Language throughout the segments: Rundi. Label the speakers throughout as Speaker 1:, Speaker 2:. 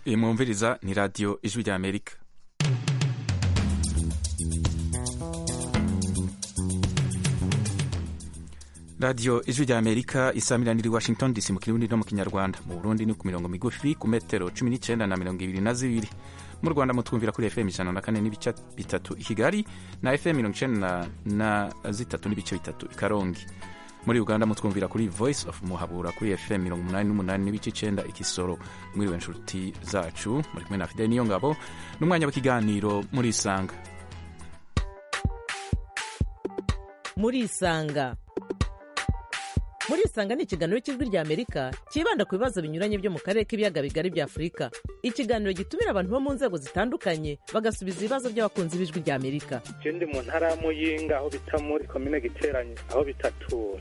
Speaker 1: iyi mwumviriza ni radiyo ijwi rya amerika. radiyo ijwi rya amerika isamirana Washington DC mu kirundi no mu kinyarwanda. mu Burundi ni ku mirongo migufi ku metero 19 na 22. mu Rwanda mutwumvira kuri FM 104 n'ibice bitatu i Kigali na FM 93 n'ibice bitatu i Karongi. muri Uganda mutwumvira kuri Voice of Muhabura kuri FM 88 n'ibice 9 i Kisoro. mwiriwe nshuti zacu, muri kumwe na Fidel Niyongabo n'umwanya w'ikiganiro muri Isanga.
Speaker 2: muri Isanga ni ikiganiro cy'ijwi rya Amerika kibanda ku bibazo binyuranye byo mu karere k'ibiyaga bigari bya Afurika. ikiganiro gitumira abantu bo mu nzego zitandukanye bagasubiza ibibazo by'abakunzi b'ijwi rya Amerika.
Speaker 3: Ndi mu ntara ya Muyinga aho bita muri komine Giteranyi aho bitatura.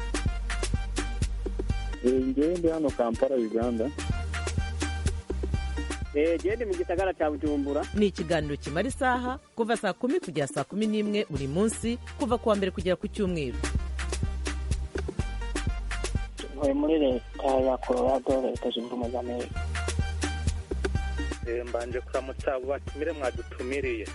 Speaker 4: Ndi hano Kampala Uganda.
Speaker 5: Ndi mu gisagara cya Bujumbura.
Speaker 2: Ni ikiganiro kimara isaha kuva saa 10 kugera saa 11 buri munsi kuva kuwa mbere kugera ku Cyumweru.
Speaker 5: muri leta ya Colorado, leta zunze ubumwe za Amerika.
Speaker 3: Mbanje kuramutsa abo batumire mwadutumiriye.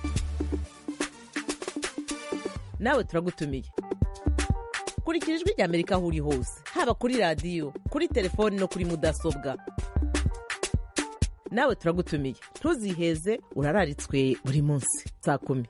Speaker 2: Nawe turagutumiye. kurikira ijwi rya Amerika aho uri hose, haba kuri radiyo, kuri telefoni no kuri mudasobwa. nawe turagutumiye, ntuziheze, urararitswe buri munsi saa 10.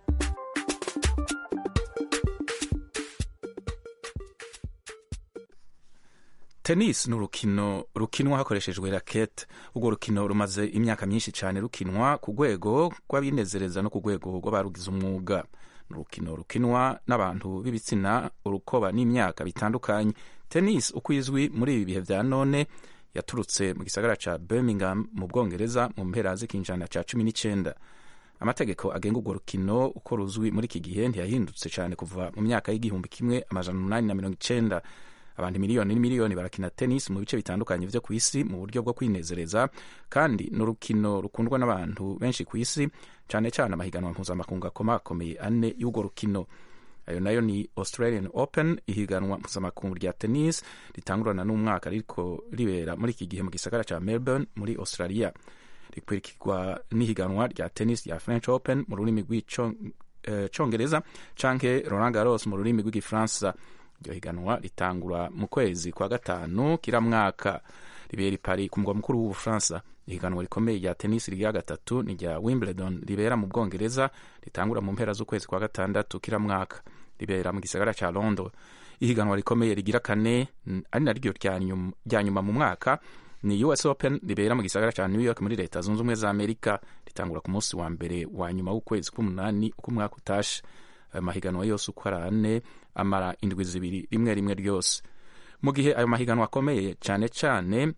Speaker 1: Tennis ni urukino rukinwa hakoreshejwe rakete. urwo rukino rumaze imyaka myinshi cyane rukinwa ku rwego rw'abinezereza no ku rwego rw'abarugize umwuga. ni urukino rukinwa n'abantu b'ibitsina, urukoba n'imyaka bitandukanye. Tennis uko izwi muri ibi bihe vya none yaturutse mu gisagara ca Birmingham mu Bwongereza mu mpera z'ikinjana ca 19. amategeko agenga urwo rukino uko ruzwi muri iki gihe ntiyahindutse cyane kuva mu myaka y'igihumbi kimwe amajana 890. abantu miliyoni n'imiliyoni barakina tennis mu bice bitandukanye vyo ku isi mu buryo bwo kwinezereza, kandi ni urukino rukundwa n'abantu benshi ku isi, cyane cyane amahiganwa mpuzamakungu akomakomeye ane y'urwo rukino. ayo nayo ni Australian Open, ihiganwa mpuzamakungu rya tennis ritangurana n'umwaka ariko ribera muri iki gihe mu gisagara ca Melbourne muri Australia. rikurikirwa n'ihiganwa rya tennis rya French Open mu rurimi rw'icongereza canke Roland Garros mu rurimi rw'igifaransa. iryo higanwa ritangura mu kwezi kwa gatanu kila mwaka, ribera i Paris ku mugwa mukuru w'Ubufaransa. ihiganwa rikomeye rya tennis rya gatatu ni rya Wimbledon ribera mu Bwongereza, ritangura mu mpera z'ukwezi kwa gatandatu kila mwaka, ribera mu gisagara ca Londres. ihiganwa rikomeye rigira kane ari naryo rya nyuma mu mwaka ni US Open ribera mu gisagara ca New York muri leta zunze ubumwe za Amerika, ritangura ku munsi wa mbere wa nyuma w'ukwezi k'umunani uko umwaka utashe. ayo mahiganwa yose uko ari ane amara indwi zibiri rimwe ryose. mu gihe ayo mahiganwa akomeye cyane cyane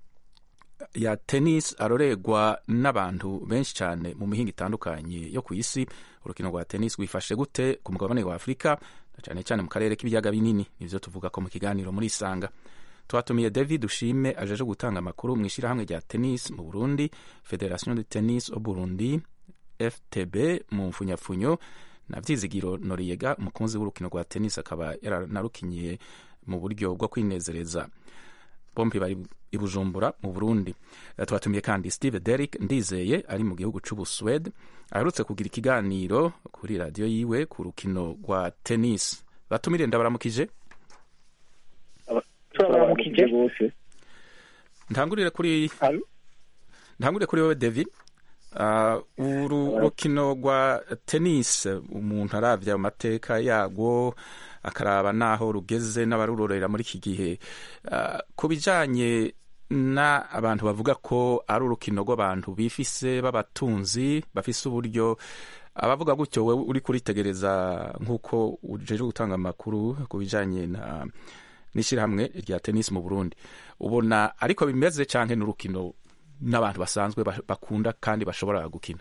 Speaker 1: ya tennis aroregwa n'abantu benshi cyane mu mihinga itandukanye yo ku isi, urukino rwa tennis rwifashe gute ku mugabane wa Afurika cyane cyane mu karere k'ibiyaga binini? nivyo tuvuga ko mu kiganiro muri Isanga. twatumiye David Ushime ajeje gutanga amakuru mu ishirahamwe rya tennis mu Burundi, Federation de Tennis au Burundi FTB mu mfunyafunyo, na Vyizigiro Noriega umukunzi w'urukino rwa tennis akaba yaranarukinyiye mu buryo bwo kwinezereza. bombi bari i Bujumbura mu Burundi. twatumiye kandi Steve Derrick Ndizeye ari mu gihugu c'Ubuswede, aherutse kugira ikiganiro kuri radio yiwe ku rukino rwa tennis. batumire ndabaramukije.
Speaker 4: Turabaramukije.
Speaker 1: ntangurire kuri wowe David. uru rukino rwa tennis umuntu aravye amateka yarwo akaraba naho rugeze n'abarurorera muri iki gihe, ku bijanye na abantu bavuga ko ari urukino rw'abantu bifise b'abatunzi bafise uburyo, abavuga gutyo wewe uri kuritegereza nk'uko ujeje gutanga amakuru ku bijanye n'ishirahamwe rya tennis mu Burundi, ubona ariko bimeze canke n'urukino n'abantu basanzwe bakunda kandi bashobora gukina?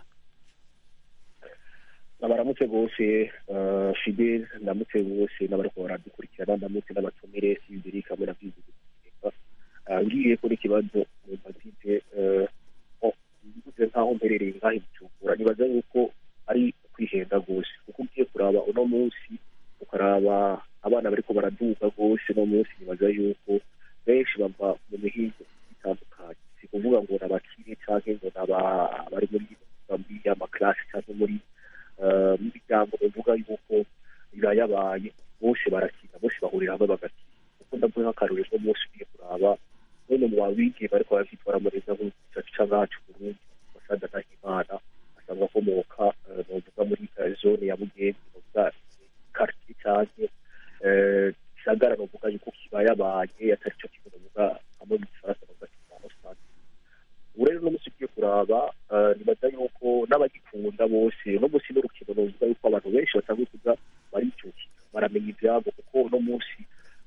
Speaker 4: Nabaramutse gose Fidel, ndamutse gose n'abariko baradukurikirana, ndamutse n'abatumire Sibiri kamwe na Vyizigiro. ngiye kuri kibazo mu batite bivuze nkaho mberereye ngaho Bujumbura, nibaza yuko ari kwihenda gose, kuko ugiye kuraba uno munsi ukaraba abana bariko baraduga gose no munsi, nibaza yuko benshi bava mu mihingo itandukanye. kuvuga ngo n'abakire cyangwa ngo bari muri amaklasi cyangwa muri miryango bavuga yuko yabaye bose barakina bose bahurira hamwe bagakina kuko ndavuga nk'akarorero ko bose ugiye kuraba none mu babige bariko bavyitwara muri za nk'icyacu c'abacu Burundi Masada Ndahimana asanzwe akomoka novuga muri zone ya Bugenzi novuga quartier cyane Sagara novuga yuko kibayabaye atari cyo kintu novuga hamwe mu Faransa novuga kimano cyane urero no musikiye kuraba nibaza yuko n'abagikunda bose no musi n'urukino novuga yuko abantu benshi batangiye kuza baricuki baramenya ibyabo kuko no munsi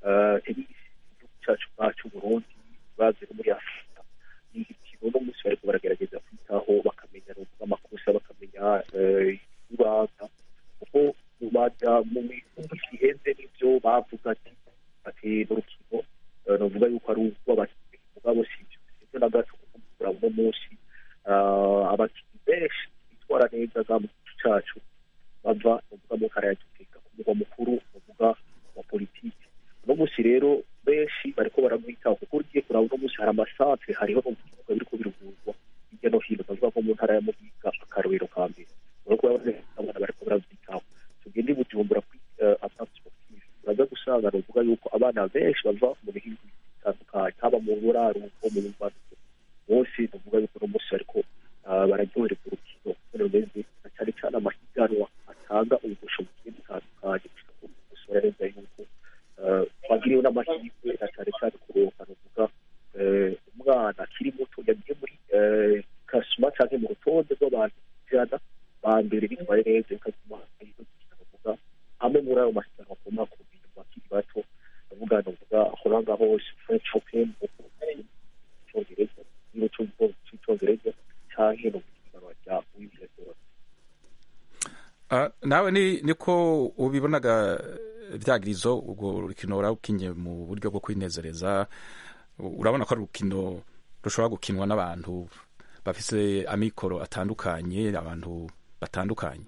Speaker 4: cyacu cyacu Burundi baze muri Afrika ni ikintu no munsi bariko baragerageza kwitaho bakamenya novuga amakosa bakamenya ibanga kuko mu minsi iheze n'ibyo bavuga ati n'urukino novuga yuko ari urw'abakinnyi mugabo sivyo ivyo na gato kuko uno munsi abakinnyi benshi bitwara neza za mu gihugu cacu bava novuga mu ntara ya Gitega ku mugwa mukuru novuga wa politiki uno munsi rero benshi bariko baragwitaho kuko ugiye kuraba uno munsi hari amasantre hariho n'ubukibuga biriko birugurwa hirya no hino bavuga ko mu ntara ya Mugiga akarorero ka mbere uriko abana bariko baravyitaho tugende Bujumbura kuri atatu sportive uraza gusanga novuga yuko abana benshi bava mu bihugu bitandukanye haba mu buraruko mu mbazo bose novuga yuko uno munsi ariko bararyohereza urukino rumeze cyane cyane amahiganwa atanga ubushobozi butandukanye gusura neza yuko bagiriwe n'amahirwe na cyane cyane kuronka novuga umwana akiri muto yagiye muri kasuma cyangwa mu rutonde rw'abantu ijana ba mbere bitwaye neza bikazuma novuga hamwe muri ayo masiganwa akoma ku bintu bakiri bato novuga Holanda hose French Open cyongereza cyongereza cyangwa no kugira rya Wimbledon.
Speaker 1: Nawe niko ubibonaga vyagirizo ubwo rukino rawukinye mu buryo bwo kwinezereza urabona ko ari urukino rushobora gukinwa n'abantu bafise amikoro atandukanye abantu batandukanye.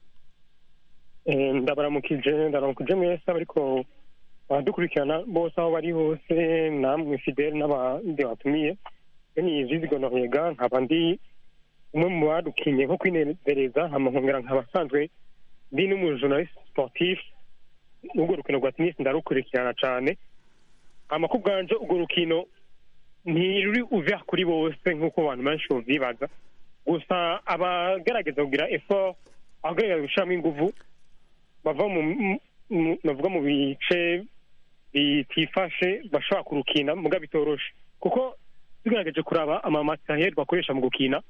Speaker 6: ndabaramukije mwese ariko badukurikirana bose aho bari hose namwe Fidel n'abandi batumiye ni Vizigo Norega nkaba ndi umwe mu badukinye nko kwinezereza nkongera nk'abasanzwe ndi n'umujournaliste sportif urwo rukino rwa tennis ndarukurikirana cyane amakuru bwanje urwo rukino ntiruri ouvert kuri bose nk'uko abantu benshi bavyibaza gusa abagerageza kugira effort abagerageza gushiramo inguvu bava navuga mu bice bitifashe bashobora kurukina muga bitoroshe kuko tugerageje kuraba amamataheri bakoresha mu gukina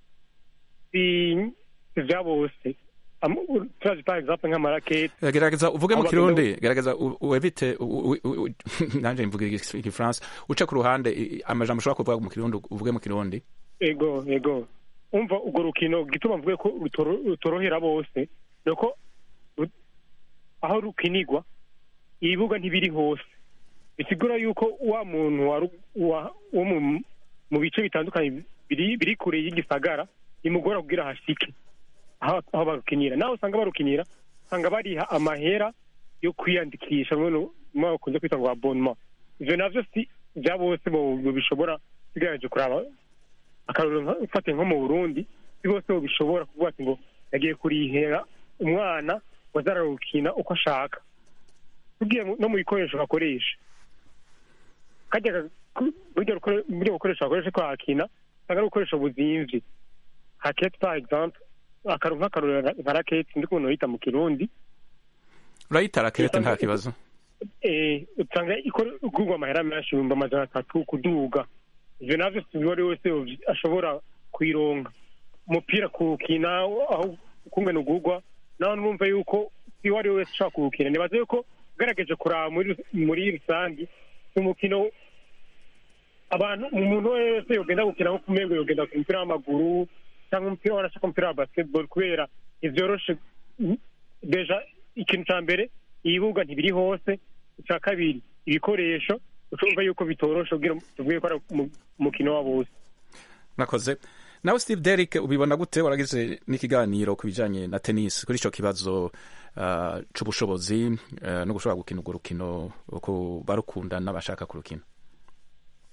Speaker 6: vya bose turazi par exemple nk'amarakete
Speaker 1: gerageza uvuge mu kirundi gerageza uevite nanje mvuge igifaransa uca ku ruhande amajambo ushobora kuvuga mu kirundi uvuge mu kirundi
Speaker 6: ego umva urwo rukino gituma mvuge ko rutorohera bose nuko aho rukinigwa ibibuga ntibiri hose bisigura yuko wa muntu wo mu bice bitandukanye biri kure y'igisagara imugora kugira hashike aho barukinira naho usanga barukinira usanga bariha amahera yo kwiyandikisha mu bakunze kwita ngo abonnement ivyo navyo si vya bose bishobora sigaje kuraba akarorero ufate nko mu Burundi si bose bishobora kuvuga ati ngo yagiye kurihera umwana wazararukina uko ashaka tugiye no mu bikoresho bakoresha kajya buryo bukoresha bakoresha ko hakina usanga ari ubukoresho buzimvye hakete par exemple akarorero nka rakete ndi kubona yita mu kirundi
Speaker 1: urayita rakete nta kibazo
Speaker 6: usanga igurwa amahera menshi ibihumbi 300 kuduga ivyo navyo siwari wese ashobora kwironga umupira kukina aho kungana ugurwa naho numva yuko siwari wese ashobora kuwukina nibaze yuko ugerageje kuraba muri rusangi umukino abantu umuntu wese yogenda gukina nko kumego yogenda ku mupira w'amaguru cyangwa umupira wanashaka umupira wa basketball kubera ivyoroshe deja ikintu ca mbere ibibuga ntibiri hose icya kabiri ibikoresho ucumva yuko bitoroshe kugira tuvuge ko ari umukino wa bose
Speaker 1: nakoze nawe Steve Derrick ubibona gute waragize n'ikiganiro ku bijanye na tennis kuri ico kibazo c'ubushobozi no gushobora gukina urwo rukino ko barukunda n'abashaka kurukina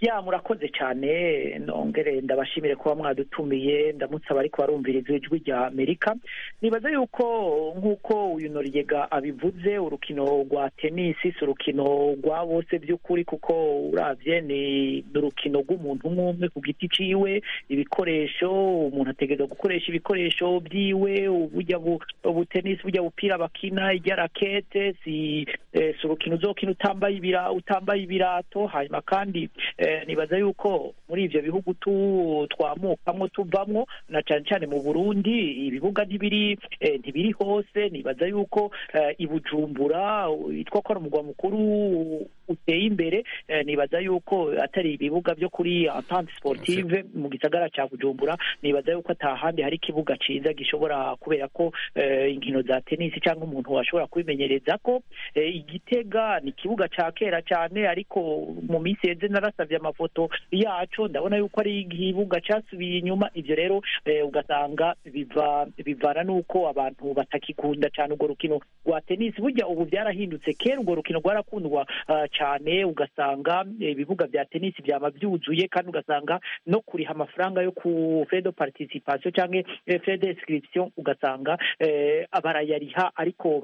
Speaker 5: murakoze cyane nongere ndabashimire kuba mwadutumiye ndamutse abariko barumviriza ijwi rya Amerika. Nibaza yuko nk'uko uyu Noriega abivuze urukino rwa tenisi si urukino rwa bose by'ukuri, kuko uravye ni urukino rw'umuntu umwe ku giti ciwe. Ibikoresho umuntu ategerezwa gukoresha ibikoresho byiwe, uburya tenisi burya bupira bakina irya rakete si urukino uzokina utambaye ibirato. Hanyuma kandi nibaza yuko muri ivyo bihugu twamukamwo tuvamwo na cyane cyane mu Burundi ibibuga ntibiri hose. Nibaza yuko i Bujumbura itwa ko ari umugwa mukuru uteye imbere, nibaza yuko atari ibibuga byo kuri entente sportive mu gisagara cya Bujumbura. Nibaza yuko atahandi hari ikibuga ciza gishobora kubera ko inkino za tenisi cyangwa umuntu washobora kubimenyereza ko. Igitega ni ikibuga ca kera cyane, ariko mu minsi yeze narasavye amafoto yaco ndabona yuko ari ikibuga casubiye inyuma. Ivyo rero ugasanga bivana nuko abantu batakikunda cyane urwo rukino rwa tenisi. Burya ubu byarahindutse, kera urwo rukino rwarakundwa cyane, ugasanga ibibuga bya tenisi byaba byuzuye, kandi ugasanga no kuriha amafaranga yo ku frais de participation cyangwa frais d'inscription ugasanga barayariha, ariko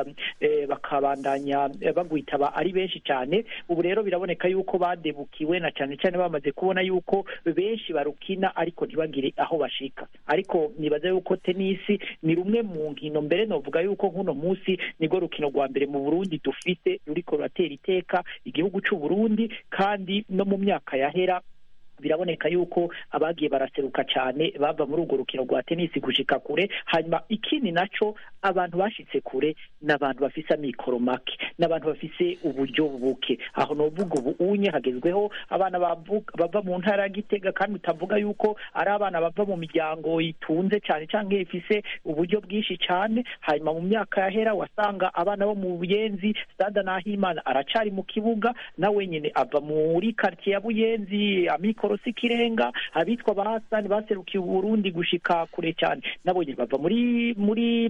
Speaker 5: bakabandanya bagwitaba ari benshi cyane. Ubu rero biraboneka yuko badebukiwe na cyane cyane bamaze kubona yuko benshi barukina ariko ntibagire aho bashika. Ariko nibaza yuko tenisi ni rumwe mu nkino, mbere novuga yuko nk'uno munsi nirwo rukino rwa mbere mu Burundi dufite ruriko ruratera iteka igihugu c'u Burundi, kandi no mu myaka yahera biraboneka yuko abagiye baraseruka cyane bava muri urwo rukino rwa tenisi gushika kure. Hanyuma ikindi naco abantu bashitse kure n'abantu bafise amikoro make, n'abantu bafise uburyo buke. Aho novuga ubu unye hagezweho abana bava mu ntara ya Gitega, kandi utavuga yuko ari abana bava mu miryango itunze cyane cyangwa ifise uburyo bwinshi cyane. Hanyuma mu myaka yahera wasanga abana bo mu Buyenzi, Stade Nahimana aracari mu kibuga, nawe nyene ava muri quartier ya Buyenzi, amikoro sikirenga. Abitwa bahasani baserukiye Burundi gushika kure cyane nabo nyene bava muri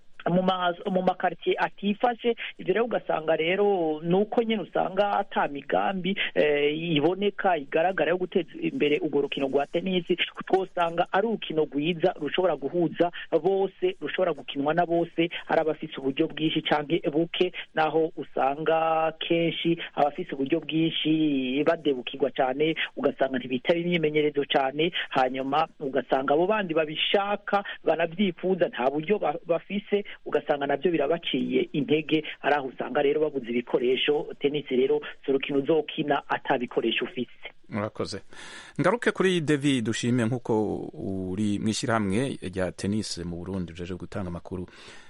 Speaker 5: mu makartier atifashe. Ivyo rero ugasanga rero nuko nyene usanga ata migambi iboneka igaragara yo guteza imbere urwo rukino rwa tenisi. Twosanga ari urukino rwiza rushobora guhuza bose, rushobora gukinwa na bose, ari abafise uburyo bwinshi canke buke, naho usanga kenshi abafise uburyo bwinshi badebukirwa cyane, ugasanga ntibitaba imyimenyerezo cyane. Hanyuma ugasanga abo bandi babishaka banavyifuza nta buryo bafise, ugasanga nabyo birabaciye intege. ari aho usanga rero babuze ibikoresho. Tenisi rero si urukino uzokina atabikoresho ufise.
Speaker 1: murakoze. Ngaruke kuri David dushime nk'uko uri mw'ishyirahamwe rya tenisi mu Burundi ujeje gutanga amakuru.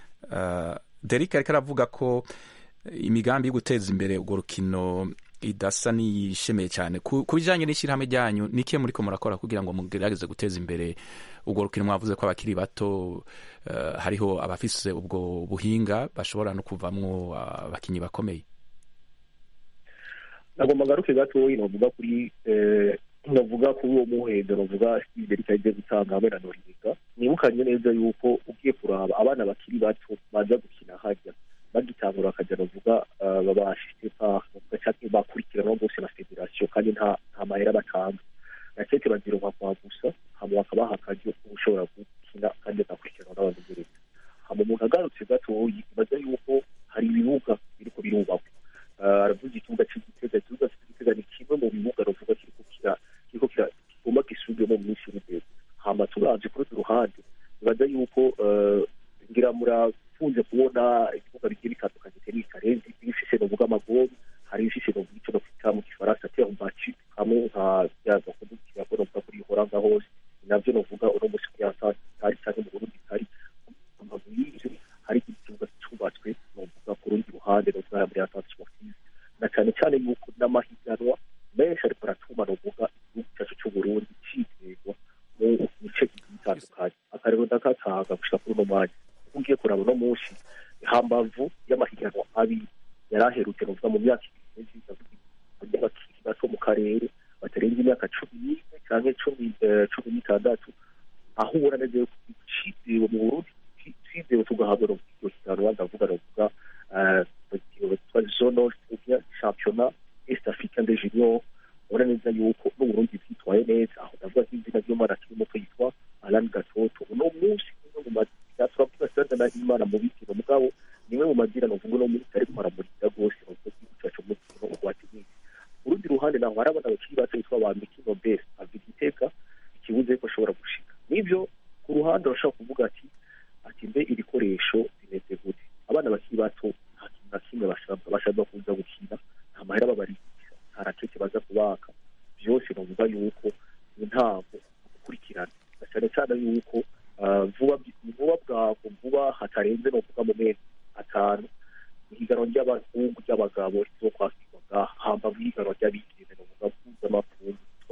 Speaker 1: Derek ariko aravuga ko imigambi yo guteza imbere urwo rukino idasa n'iyishemeye cyane. Ku bijyanye n'ishyirahamwe ryanyu niki muriko murakora kugira ngo mugerageze guteza imbere urwo rukino? Mwavuze ko abakiri bato hariho abafise ubwo buhinga bashobora no kuvamwo abakinyi bakomeye.
Speaker 4: nagomba ngaruke gatoyi novuga kuri uwo muhendo novuga Derek agiye gutanga hamwe na Noriega. Nibukanye neza yuko ugiye kuraba abana bakiri bato baza gukina hajya bagitangura bakajya novuga babashije cyangwa bakurikirana bose na federation, kandi nta mahera batanga nakeke bagironka kwa gusa hamwe bakabaha akaryo ushobora gukina kandi bagakurikirana n'abantu bose. Hama umuntu agarutse gatoyi baza yuko hari ibibuga biriko birubakwa. Aravuga ikibuga cy'Igitega ni kimwe mu bibuga novuga kiriko kigomba gisubirwemo mu minsi y'ubudehe. Hama turaje kuri ruhande baza yuko ngira murafunze kubona ikibuga bigiye bitandukanye teri karenzi bifise novuga amagori, hari ifise novuga icyo bafita mu Gifaransa terre hamwe nka byaza kudukira ko novuga kuri horanga hose. Navyo novuga uno musi hari cyane mu Burundi hari amaguru hari ikibuga cyubatswe novuga ku rundi ruhande novuga muri atatu sportive, na cyane cyane yuko n'amahiganwa menshi ariko aratuma novuga igihugu cyacu cy'u Burundi cyitegwa mu bice bitandukanye. Akarero ndakataga gushika kuri uno mwanya ugiye kuraba no munsi hambavu y'amahiganwa abiri yaraherutse novuga mu myaka ibiri y'abakiri bato mu karere batarenze imyaka 10 canke 16, aho ubona neza yuko icizewe mu Burundi cizewe tugahabwa no higanwa ndavuga novuga zone championnat est africain des juniors ubona neza yuko n'uburundi bwitwaye neza aho ndavuga nk'izina ry'umwana akiri muto yitwa Alan Gatoto uno munsi umwe mu mazina turavuga Stade Nahimana mu bikino mugabo niwe mu mazina novuga uno munsi ariko aramurika rwose mu gihugu cyacu mu mukino urwatinisi urundi ruhande naho hari abana bakiri bato bitwa ba Mikino Best abigiteka ikibuze ko ashobora gushika nivyo ku ruhande urashobora kuvuga ati mbe ibikoresho bimeze gute abana bakiri bato nta kintu na kimwe basabwa kuza gukina nta mahera babarikira nta rakete baza kubaka byose novuga yuko intango gukurikirana cyane cyane yuko vuba bwako vuba hatarenze novuga mu mezi atanu ihiganwa ry'abahungu ry'abagabo rizokwakirwa hambavu y'ihiganwa ry'abigeme novuga mpuzamakungu twa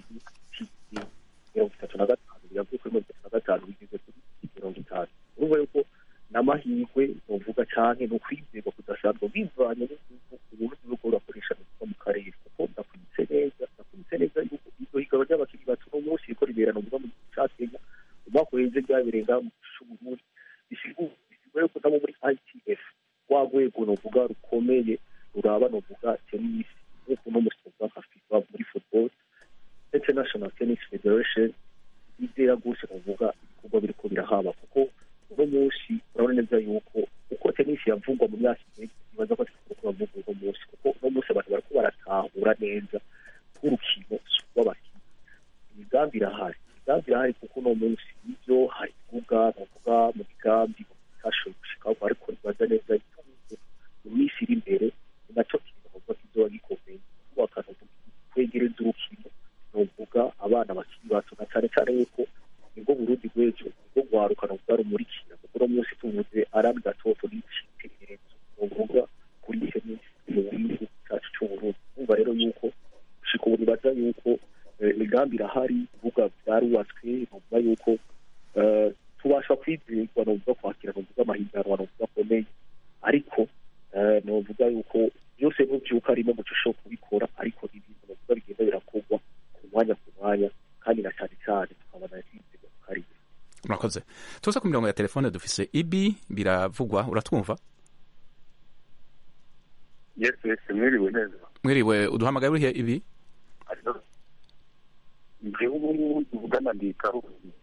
Speaker 4: WTA 35 biravuye kuri 35 bigeze kuri 50 urumva yuko n'amahirwe novuga canke no kwizerwa kudasanzwe bivanye n'uko uburundi bwo burakoresha mu karere kuko ndakwitse neza yuko iryo higanwa ry'abakiri bato no munsi riko ribera novuga mu ca Kenya umwaka uheze ryabereye ngaha mu Burundi bisigura yuko nabo muri ITF rwa rwego novuga rukomeye ruraba novuga tennis nk'uko no musoza nka FIFA muri football International Tennis Federation izera gose novuga ibikorwa biriko birahaba kuko uno munsi urabona neza yuko uko tennis yavugwa mu myaka ibiri ibaza ko ariko bavugwa uno munsi kuko uno munsi abantu bariko baratahura neza urukino rw'abakinnyi imigambi irahari kuko uno munsi ivyo hari kuvuga novuga mu migambi kashoboye gushikaho ariko ibaza neza yuko mu minsi iri imbere naco kintu novuga kizoba gikomeye kuko akantu kwegereza urukino novuga abana bakiri bato na cane cane yuko nibwo Burundi bw'ejo nibwo rwaruka novuga rumurikira kuko uno munsi tuvuze Alan Gatoto n'icitegererezo novuga kuri tennis mu gihugu cyacu c'Uburundi umva rero yuko gushika ubu nibaza yuko imigambi irahari kuvuga byarubatswe novuga yuko tubasha kwizerwa novuga kwakira novuga amahiganwa novuga akomeye ariko novuga yuko byose n'ubyuka arimo muco kubikora ariko ibintu novuga bigenda birakorwa ku mwanya kandi na cyane cyane tukabona yizerwa ku karere
Speaker 1: murakoze tuza ku mirongo ya telefone dufise Ibi biravugwa uratwumva
Speaker 7: yes mwiriwe neza
Speaker 1: mwiriwe uduhamagaye urihe Ibi
Speaker 7: igihugu tuvugana ndikaho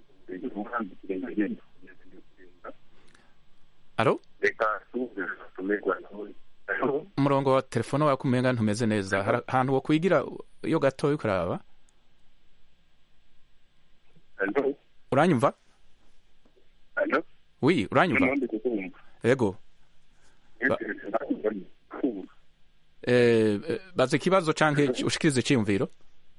Speaker 1: alo
Speaker 7: reka tumerwa nawe
Speaker 1: umurongo wa telefone wawe kumenga ntumeze neza hari ahantu wo kwigira iyo gatoya ukaraba uranyumva oui uranyumva yego baze ikibazo canke ushikirize iciyumviro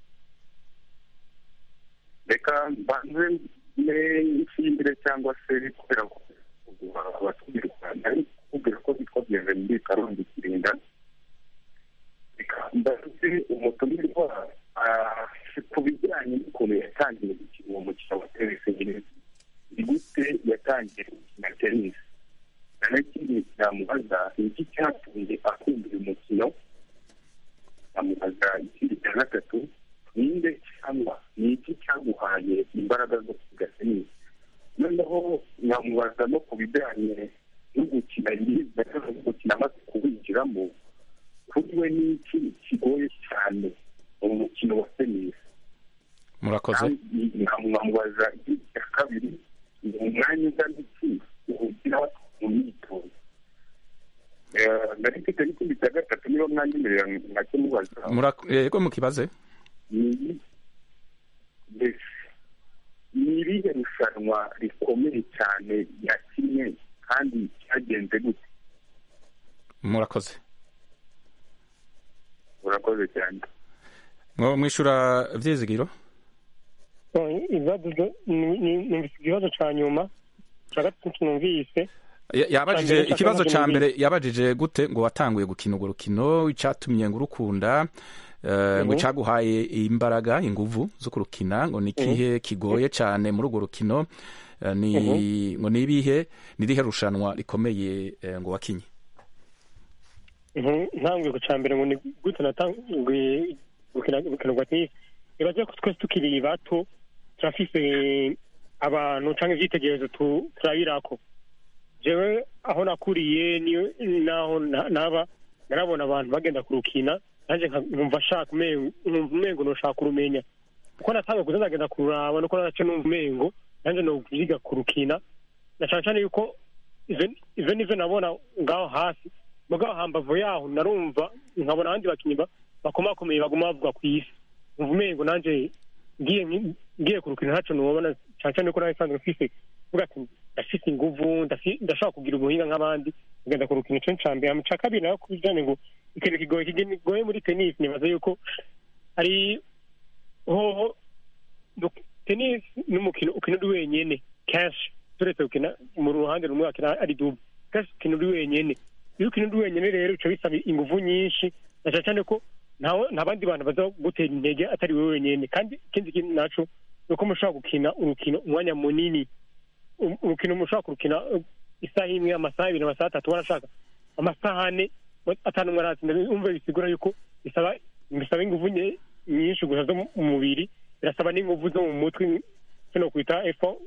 Speaker 7: reka mbanze n'icy'imbere cyangwa se kubera ko abatuye u Rwanda kubera ko bitwagenze muri Karongi Kirinda reka mbanze umutumirwa ku bijyanye n'ukuntu yatangiye gukina uwo mukino wa tennis ni gute yatangiye gukina tennis cyane ikindi namubaza iki cyatumye akunda uyu mukino namubaza ikindi cya gatatu ninde cyangwa ni iki cyaguhaye imbaraga zo kwiga tennis noneho namubaza no ku bijyanye no gukina yiza no gukina amaze kuwinjiramo kuri we ni iki kigoye cyane mu mukino wa tennis
Speaker 1: murakoze
Speaker 7: namubaza icya kabiri ni umwanya ungana iki ugira mu myitozo nari mfite n'ikindi cya gatatu niba mwanyemerera nacyo mubaza
Speaker 1: yego mukibaze
Speaker 7: ni irihe rushanwa rikomeye cyane yakinye kandi cyagenze gute
Speaker 1: murakoze
Speaker 7: urakoze cyane
Speaker 1: mwishura vyizigiro
Speaker 6: ikibazo ca nyuma ca gatatu numvise
Speaker 1: yabajije ikibazo ca mbere yabajije gute ngo watanguye gukina urwo rukino icatumye ngo urukunda ngo icaguhaye imbaraga inguvu zo kurukina ngo ni ikihe kigoye cyane muri urwo rukino ngo ni ibihe nirihe rushanwa rikomeye ngo wakinye
Speaker 6: ntanguye ku ca mbere ngo ni gute natanguye gukina rwa tennis ibaze ko twese tukiri bato turafise abantu canke ivyitegererezo turabirako jewe aho nakuriye niyo naho naba narabona abantu bagenda kurukina nanjye nkumva ashaka umengo noshaka kurumenya kuko natanga kuza ndagenda kururaba nuko nace numva umengo nanjye nokwiga kurukina na cyane cyane yuko ivyo nivyo nabona ngaho hasi mugabo hambavu yaho narumva nkabona abandi bakinyi bakomakomeye baguma bavuga ku isi numva umengo nanjye ngiye kurukina ntaco nubona cyane cyane ko nawe nsanzwe mfise vuga ati ndafise inguvu ndashaka kugira ubuhinga nk'abandi ngenda kurukina ico ncambere ca kabiri nayo kubijanye ngo ikintu kigoye muri tennis nibaza yuko ari hoho tennis n'umukino ukina uri wenyene kenshi turetse gukina mu ruhande rumwe akina ari double kenshi ukina uri wenyene iyo ukina uri wenyene rero uca bisaba inguvu nyinshi na cyane ko nta bandi bantu baza gutera intege atari wewe wenyene kandi ikindi kintu naco nuko mushobora gukina urukino umwanya munini urukino mushobora kurukina isaha imwe amasaha ibiri amasaha atatu warashaka amasaha ane atanu mwaratsinda umva bisigura yuko bisaba inguvu nyinshi gusa zo mu mubiri birasaba n'inguvu zo mu mutwe kino kwita effort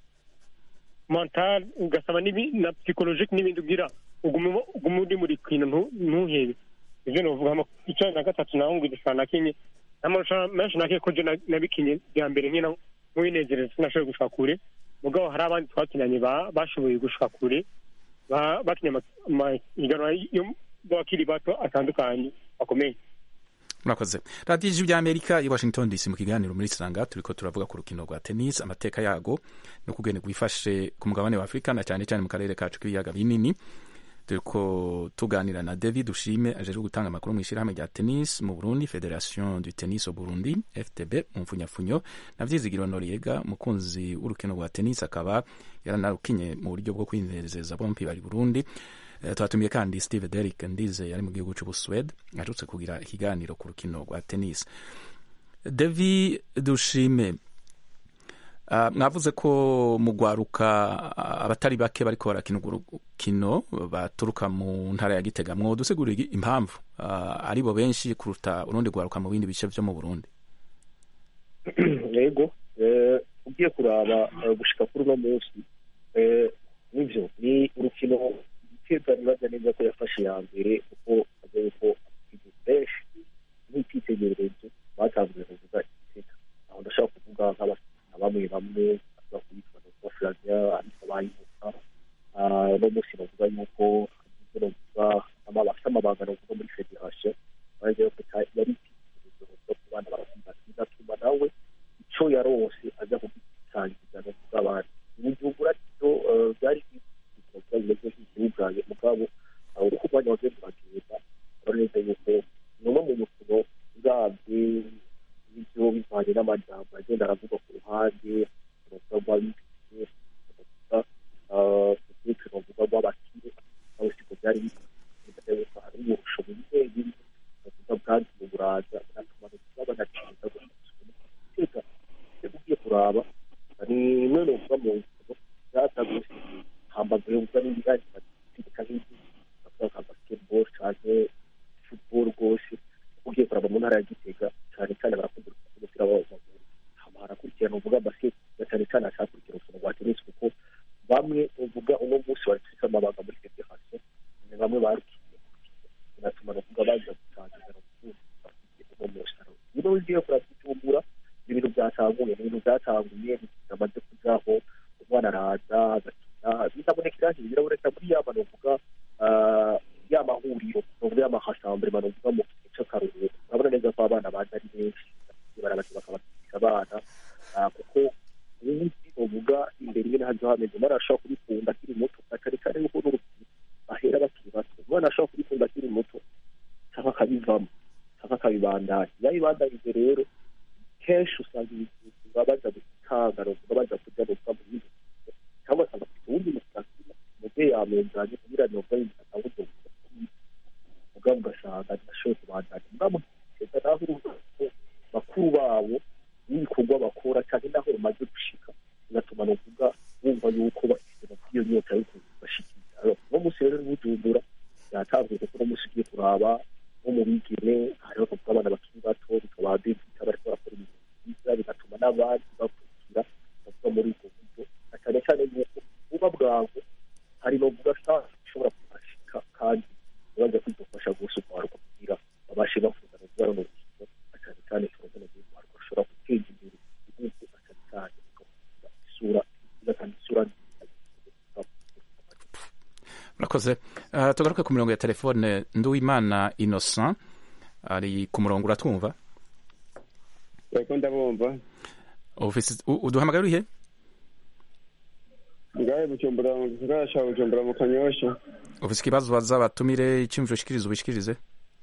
Speaker 6: mental ugasaba na psychologique n'ibindi ugira ugume uri muri kino ntuhebe ivyo novuga icyo na gatatu naho ngo idusana kinye amarusha menshi nake ko je nabikinye bya mbere nkina mu binezereza sinashoboye gushika kure mugabo hari abandi twakinanye bashoboye gushika kure bakinya amahiganwa yo bakiri bato atandukanye bakomeye.
Speaker 1: Murakoze. Radio Ijwi ry'Amerika i Washington DC mu kiganiro muri Sanga turiko turavuga ku rukino rwa tennis amateka yago no kugene gwifashe ku mugabane wa Afrika na cyane cyane mu karere kacu k'ibiyaga binini. Turiko tuganira na David Ushime aje gutanga amakuru mu ishirahamwe rya tennis mu Burundi Federation du Tennis au Burundi FTB mu mfunyafunyo na Vyizigiro Noriega mukunzi w'urukino rwa tennis akaba yaranarukinye mu buryo bwo kwinezeza bompi bari Burundi. Twatumiye kandi Steve Derrick Ndize yari mu gihugu cy'u Sweden aherutse kugira ikiganiro ku rukino rwa tennis. David Dushime, mwavuze ko mugwaruka abatari bake bariko barakina urukino baturuka mu ntara ya Gitega, mwodusigurira impamvu aribo benshi kuruta urundi gwaruka mu bindi bice vyo mu Burundi?
Speaker 4: Yego, ugiye kuraba gushika kuri uno munsi nivyo ni urukino ntibaza neza ko yafashe ya mbere kuko avuye ko benshi nk'ikitegererezo batanguye kuvuga iteka aho ndashaka kuvuga bamwe bavuga kwitwa no Flavia ariko bayivuga no munsi bavuga yuko bafite amabanga no kuva muri federation baje ko yari ikitegererezo ku bana barakunda bigatuma nawe ico yarose aza kugitangiza no kuvuga abantu ubujumbura cyo byari mugabo uko umwanya waje kuragenda urareza yuko numwe mu mukino uzabye ibyo bivanye n'amajambo agenda aravuga ku ruhande urasabwa bifite kuvuga rw'abakire aho siko byari bifite hari ubushobozi bw'ibindi kuvuga bwagiye buraza biratuma n'abanakiza guteka ugiye kuraba ni imwe no kuvuga mu byataguse hambaye ubwo n'ibijyanye basketball cyane football rwose ugiye kuraba mu ntara ya Gitega cyane cyane barakunda umupira w'amaguru harakurikirana uvuga basket cyane cyane ashakurikira urukino rwa tennis kuko bamwe uvuga uno munsi barifite amabanga muri federation ni bamwe barukiye binatuma uvuga baza gutangiza uno munsi niba ugiye kuratumbura ibintu byatanguye bamaze kujaho umwana araza bitabonekera biraboneka muri yaba novuga y'amahuriro novuga y'amahasambure novuga mu gice karuhuko urabona neza ko abana baza ari benshi barabaza bakabakira abana kuko ubundi novuga imbere nyine hazo hameze umwana ashobora kubikunda akiri muto cyane cyane yuko n'urubyiruko bahera bakiri bato umwana ashobora kubikunda akiri muto cyangwa akabivamo cyangwa akabibandanya yabibandanyije rero kenshi usanga ibintu babaza gutanga novuga baza kujya novuga mu bindi cyangwa se ubundi mutaka mubye yamenzanye kugira ngo bayi atanguje ubwo ugasanga ndashoboye kubandanya mugabo cyeza naho bakuru babo n'ibikorwa bakora cyane naho bamaze gushika bigatuma no kuvuga bumva yuko bafite iyo nyota yo kubashikira no musere n'ubujumbura yatanzwe kuko no musigiye kuraba nko mu bigire hariho kuvuga abana bakiri bato bikaba bifite bariko bakora ibintu byiza bigatuma n'abandi bakurikira bavuga muri ubwo buryo cyane cyane yuko buba bwangu hari no kuvuga ushobora kubashika kandi baza kwidufasha gusukwarwa kugira babashe bafuza
Speaker 1: murakoze. Tugaruke ku mirongo ya telefone. Nduwimana Innocent ari ku murongo, uratwumva?
Speaker 8: Yego ndabumva.
Speaker 1: Uduhamagaye urihe?
Speaker 8: Ngaye Bujumbura, ngasha Bujumbura mu Kanyosha.
Speaker 1: Ufise ikibazo baza batumire, iciyumviro ushikirize ubishikirize?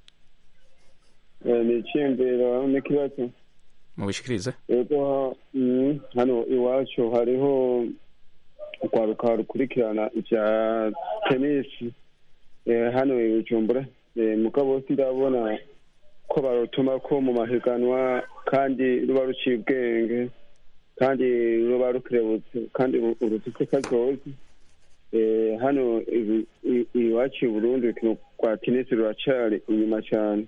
Speaker 8: Ni iciyumviro n'ikibazo.
Speaker 1: Mubishikirize?
Speaker 8: Yego, hano iwacu hariho urwaruka rukurikirana ivya tenisi hano i Bujumbura. Mugabo ndabona ko barutuma ko mu mahiganwa kandi ruba ruciye ubwenge kandi ruba rukerebutse kandi urufite kazoza. Hano iwacu i Burundi urukino rwa tenisi ruracari inyuma cyane,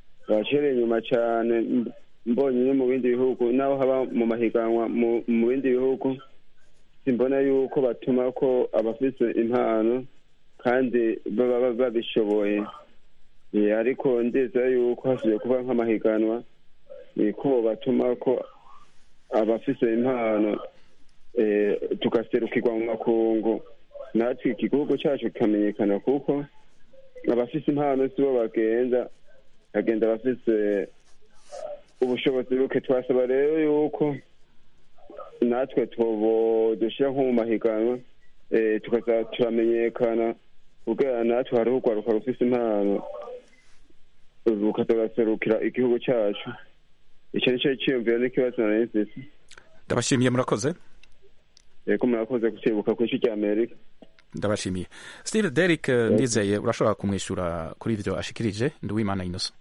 Speaker 8: mbonye no mu bindi bihugu naho haba mu mahiganwa mu bindi bihugu simbona yuko batuma ko abafise impano kandi baba babishoboye. Ariko ndeza yuko hasubiye kuba nk'amahiganwa ko batuma ko abafise impano tugaserukirwa mu makungu, natwe igihugu cyacu kikamenyekana, kuko abafise impano sibo bagenda bafise ubushobozi buke. Twasaba rero yuko natwe dushyira nko mu mahiganwa tukaza turamenyekana, kugira natwe hariho urwaruka rufise impano rukaza rugaserukira igihugu cyacu. Icyo nicyo cyiyumviro n'ikibazo nari mfise.
Speaker 1: Ndabashimiye, murakoze.
Speaker 8: Yego murakoze kukibuka ku isi rya Amerika.
Speaker 1: Ndabashimiye. Steve Derrick, ndizeye urashobora kumwishyura kuri ivyo ashikirije Nduwimana Innocent.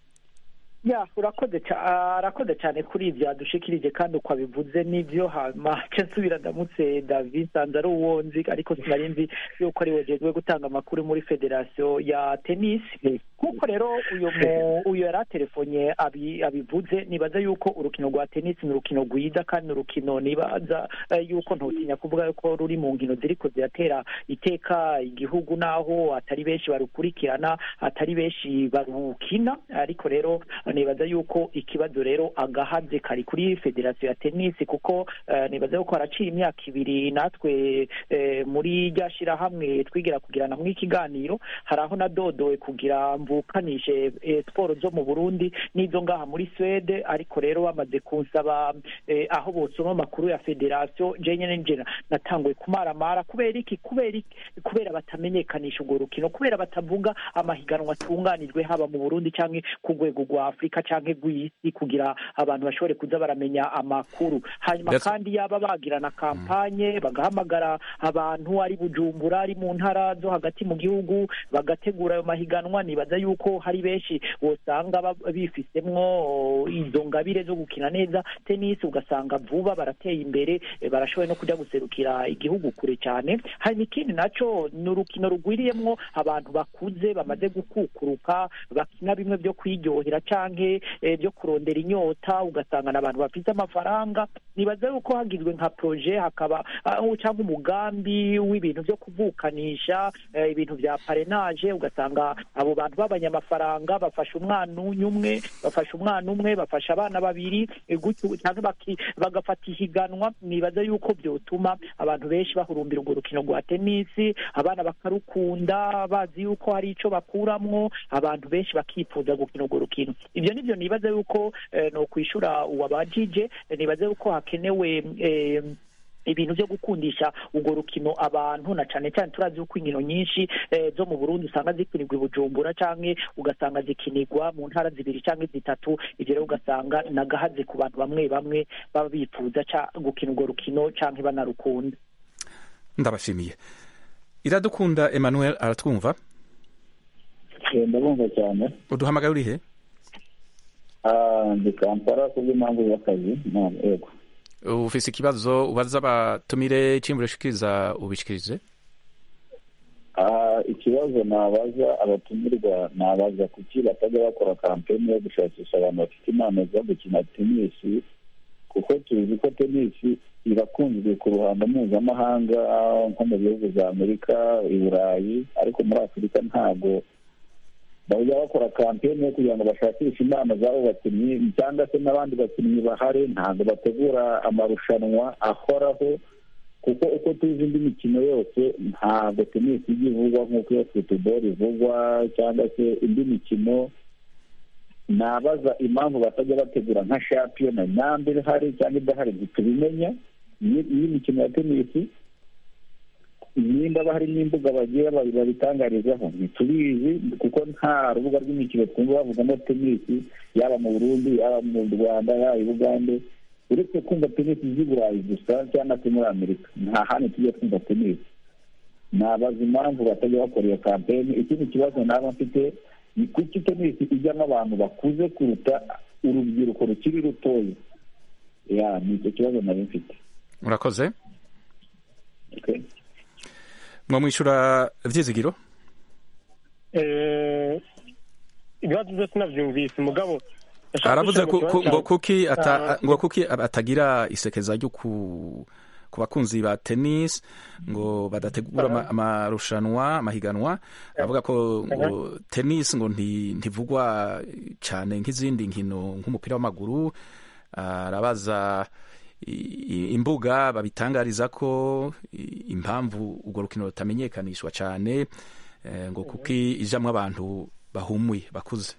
Speaker 5: arakoze cyane kuri ibyo adushikirije, kandi uko abivuze n'ibyo. hama nsubira ndamutse David Sanzaro uwonzi, ariko sinari nzi yuko ari wejejwe gutanga amakuru muri federasiyo ya tenisi. kuko rero uyu yari atelefonye abivuze, nibaza yuko urukino rwa tenisi ni urukino rwiza, kandi ni urukino nibaza yuko ntotinya kuvuga yuko ruri mu nkino ziriko ziratera iteka igihugu, naho atari benshi barukurikirana, atari benshi barukina. ariko rero nibaza yuko ikibazo rero agahaze kari kuri federasiyo ya tenisi, kuko nibaza yuko haraciye imyaka 2 natwe muri rya shirahamwe twigira kugirana nk'ikiganiro, hari aho nadodowe kugira mvukanishe siporo zo mu Burundi n'izo ngaha muri Swede. ariko rero bamaze kunsaba aho bosoma amakuru ya federasiyo, jenyene natanguye kumaramara. kubera batamenyekanisha urwo rukino, kubera batavuga amahiganwa atunganijwe haba mu Burundi canke ku rwego rwa Afrika canke rw'isi, kugira abantu bashobore kuza baramenya amakuru. hanyuma kandi yaba bagirana kampanye bagahamagara abantu ari Bujumbura, ari mu ntara zo hagati mu gihugu, bagategura ayo mahiganwa. nibaza yuko hari benshi wosanga bifisemwo izo ngabire zo gukina neza tenisi, ugasanga vuba barateye imbere, barashoboye no kujya guserukira igihugu kure cyane. hanyuma ikindi naco ni urukino rugwiriyemwo abantu bakuze bamaze gukukuruka, bakina bimwe byo kwiryohera canke byo kurondera inyota, ugasanga n'abantu bafite amafaranga. nibaza yuko hagizwe nka projet, hakaba cyangwa umugambi w'ibintu byo kuvukanisha ibintu bya parrainage, ugasanga abo bantu b'abanyamafaranga bafasha umwana umwe, bafasha abana 2 gutyo, cyangwa bagafata ihiganwa. nibaza yuko byotuma abantu benshi bahurumbira urwo rukino rwa tenisi, abana bakarukunda bazi yuko hari ico bakuramwo, abantu benshi bakifuza gukina urwo rukino. ibyo nivyo nibaza yuko no kwishura uwabajije. nibaza yuko hakenewe ibintu byo gukundisha urwo rukino abantu, na cyane cyane turazi uko inkino nyinshi zo mu Burundi usanga zikinirwa i Bujumbura, canke ugasanga zikinirwa mu ntara 2 canke 3. ivyo rero ugasanga nagahaze ku bantu bamwe baba bifuza gukina urwo rukino canke banarukunda.
Speaker 1: Ndabashimiye. Iradukunda Emmanuel aratwumva?
Speaker 9: Ndabumva cyane.
Speaker 1: Uduhamagaye urihe?
Speaker 9: Ndi Kampala kubw'impamvu y'akazi. Yego.
Speaker 1: Ufise ikibazo ubaza abatumire, iciyumviro ushikiriza ubishikirize?
Speaker 9: Ikibazo nabaza abatumirwa, nabaza kuki batajya bakora kampeni yo gushakisha abantu bafite impano zo gukina tenisi, kuko tuzi ko tenisi irakunzwe ku ruhando mpuzamahanga nko mu bihugu za Amerika, i Burayi, ariko muri Afurika ntabwo bajya bakora kampeni yo kugira ngo bashakishe impano z'abo bakinnyi, cyangwa se n'abandi bakinnyi bahari. ntabwo bategura amarushanwa ahoraho kuko uko tuzi indi mikino yose ntabwo tenisi ijya ivugwa nk'uko iyo futuboro ivugwa cyangwa se indi mikino. Nabaza impamvu batajya bategura nka shampiyona nyambe ihari cyangwa idahari ntitubimenya. Iyi mikino ya tenisi nimba bahari n'imbuga bagiye babitangarizaho ntitubizi, kuko nta rubuga rw'imikino twumva bavugamo tenisi, yaba mu Burundi, yaba mu Rwanda, yaba i Bugande, uretse kumva tenisi z'i Burayi gusa cyangwa se muri Amerika. Nta handi tujya twumva tenisi. Nabaza impamvu batajya bakora iyo kampeni. Ikindi kibazo naba mfite ni kuki tenisi ijyamo abantu bakuze kuruta urubyiruko rukiri rutoya. Ni icyo kibazo nari mfite.
Speaker 1: Murakoze. Mwamwishyura Vyizigiro?
Speaker 6: Ibibazo byose nabyumvise mugabo
Speaker 1: aravuze ngo kuki atagira isekeza ryo ku bakunzi ba tennis ngo badategura amahiganwa. Avuga ko ngo tennis ngo ntivugwa cyane nk'izindi nkino nk'umupira w'amaguru. Arabaza imbuga babitangariza ko impamvu urwo rukino rutamenyekanishwa cyane ngo kuki ijamwo abantu bahumuye bakuze.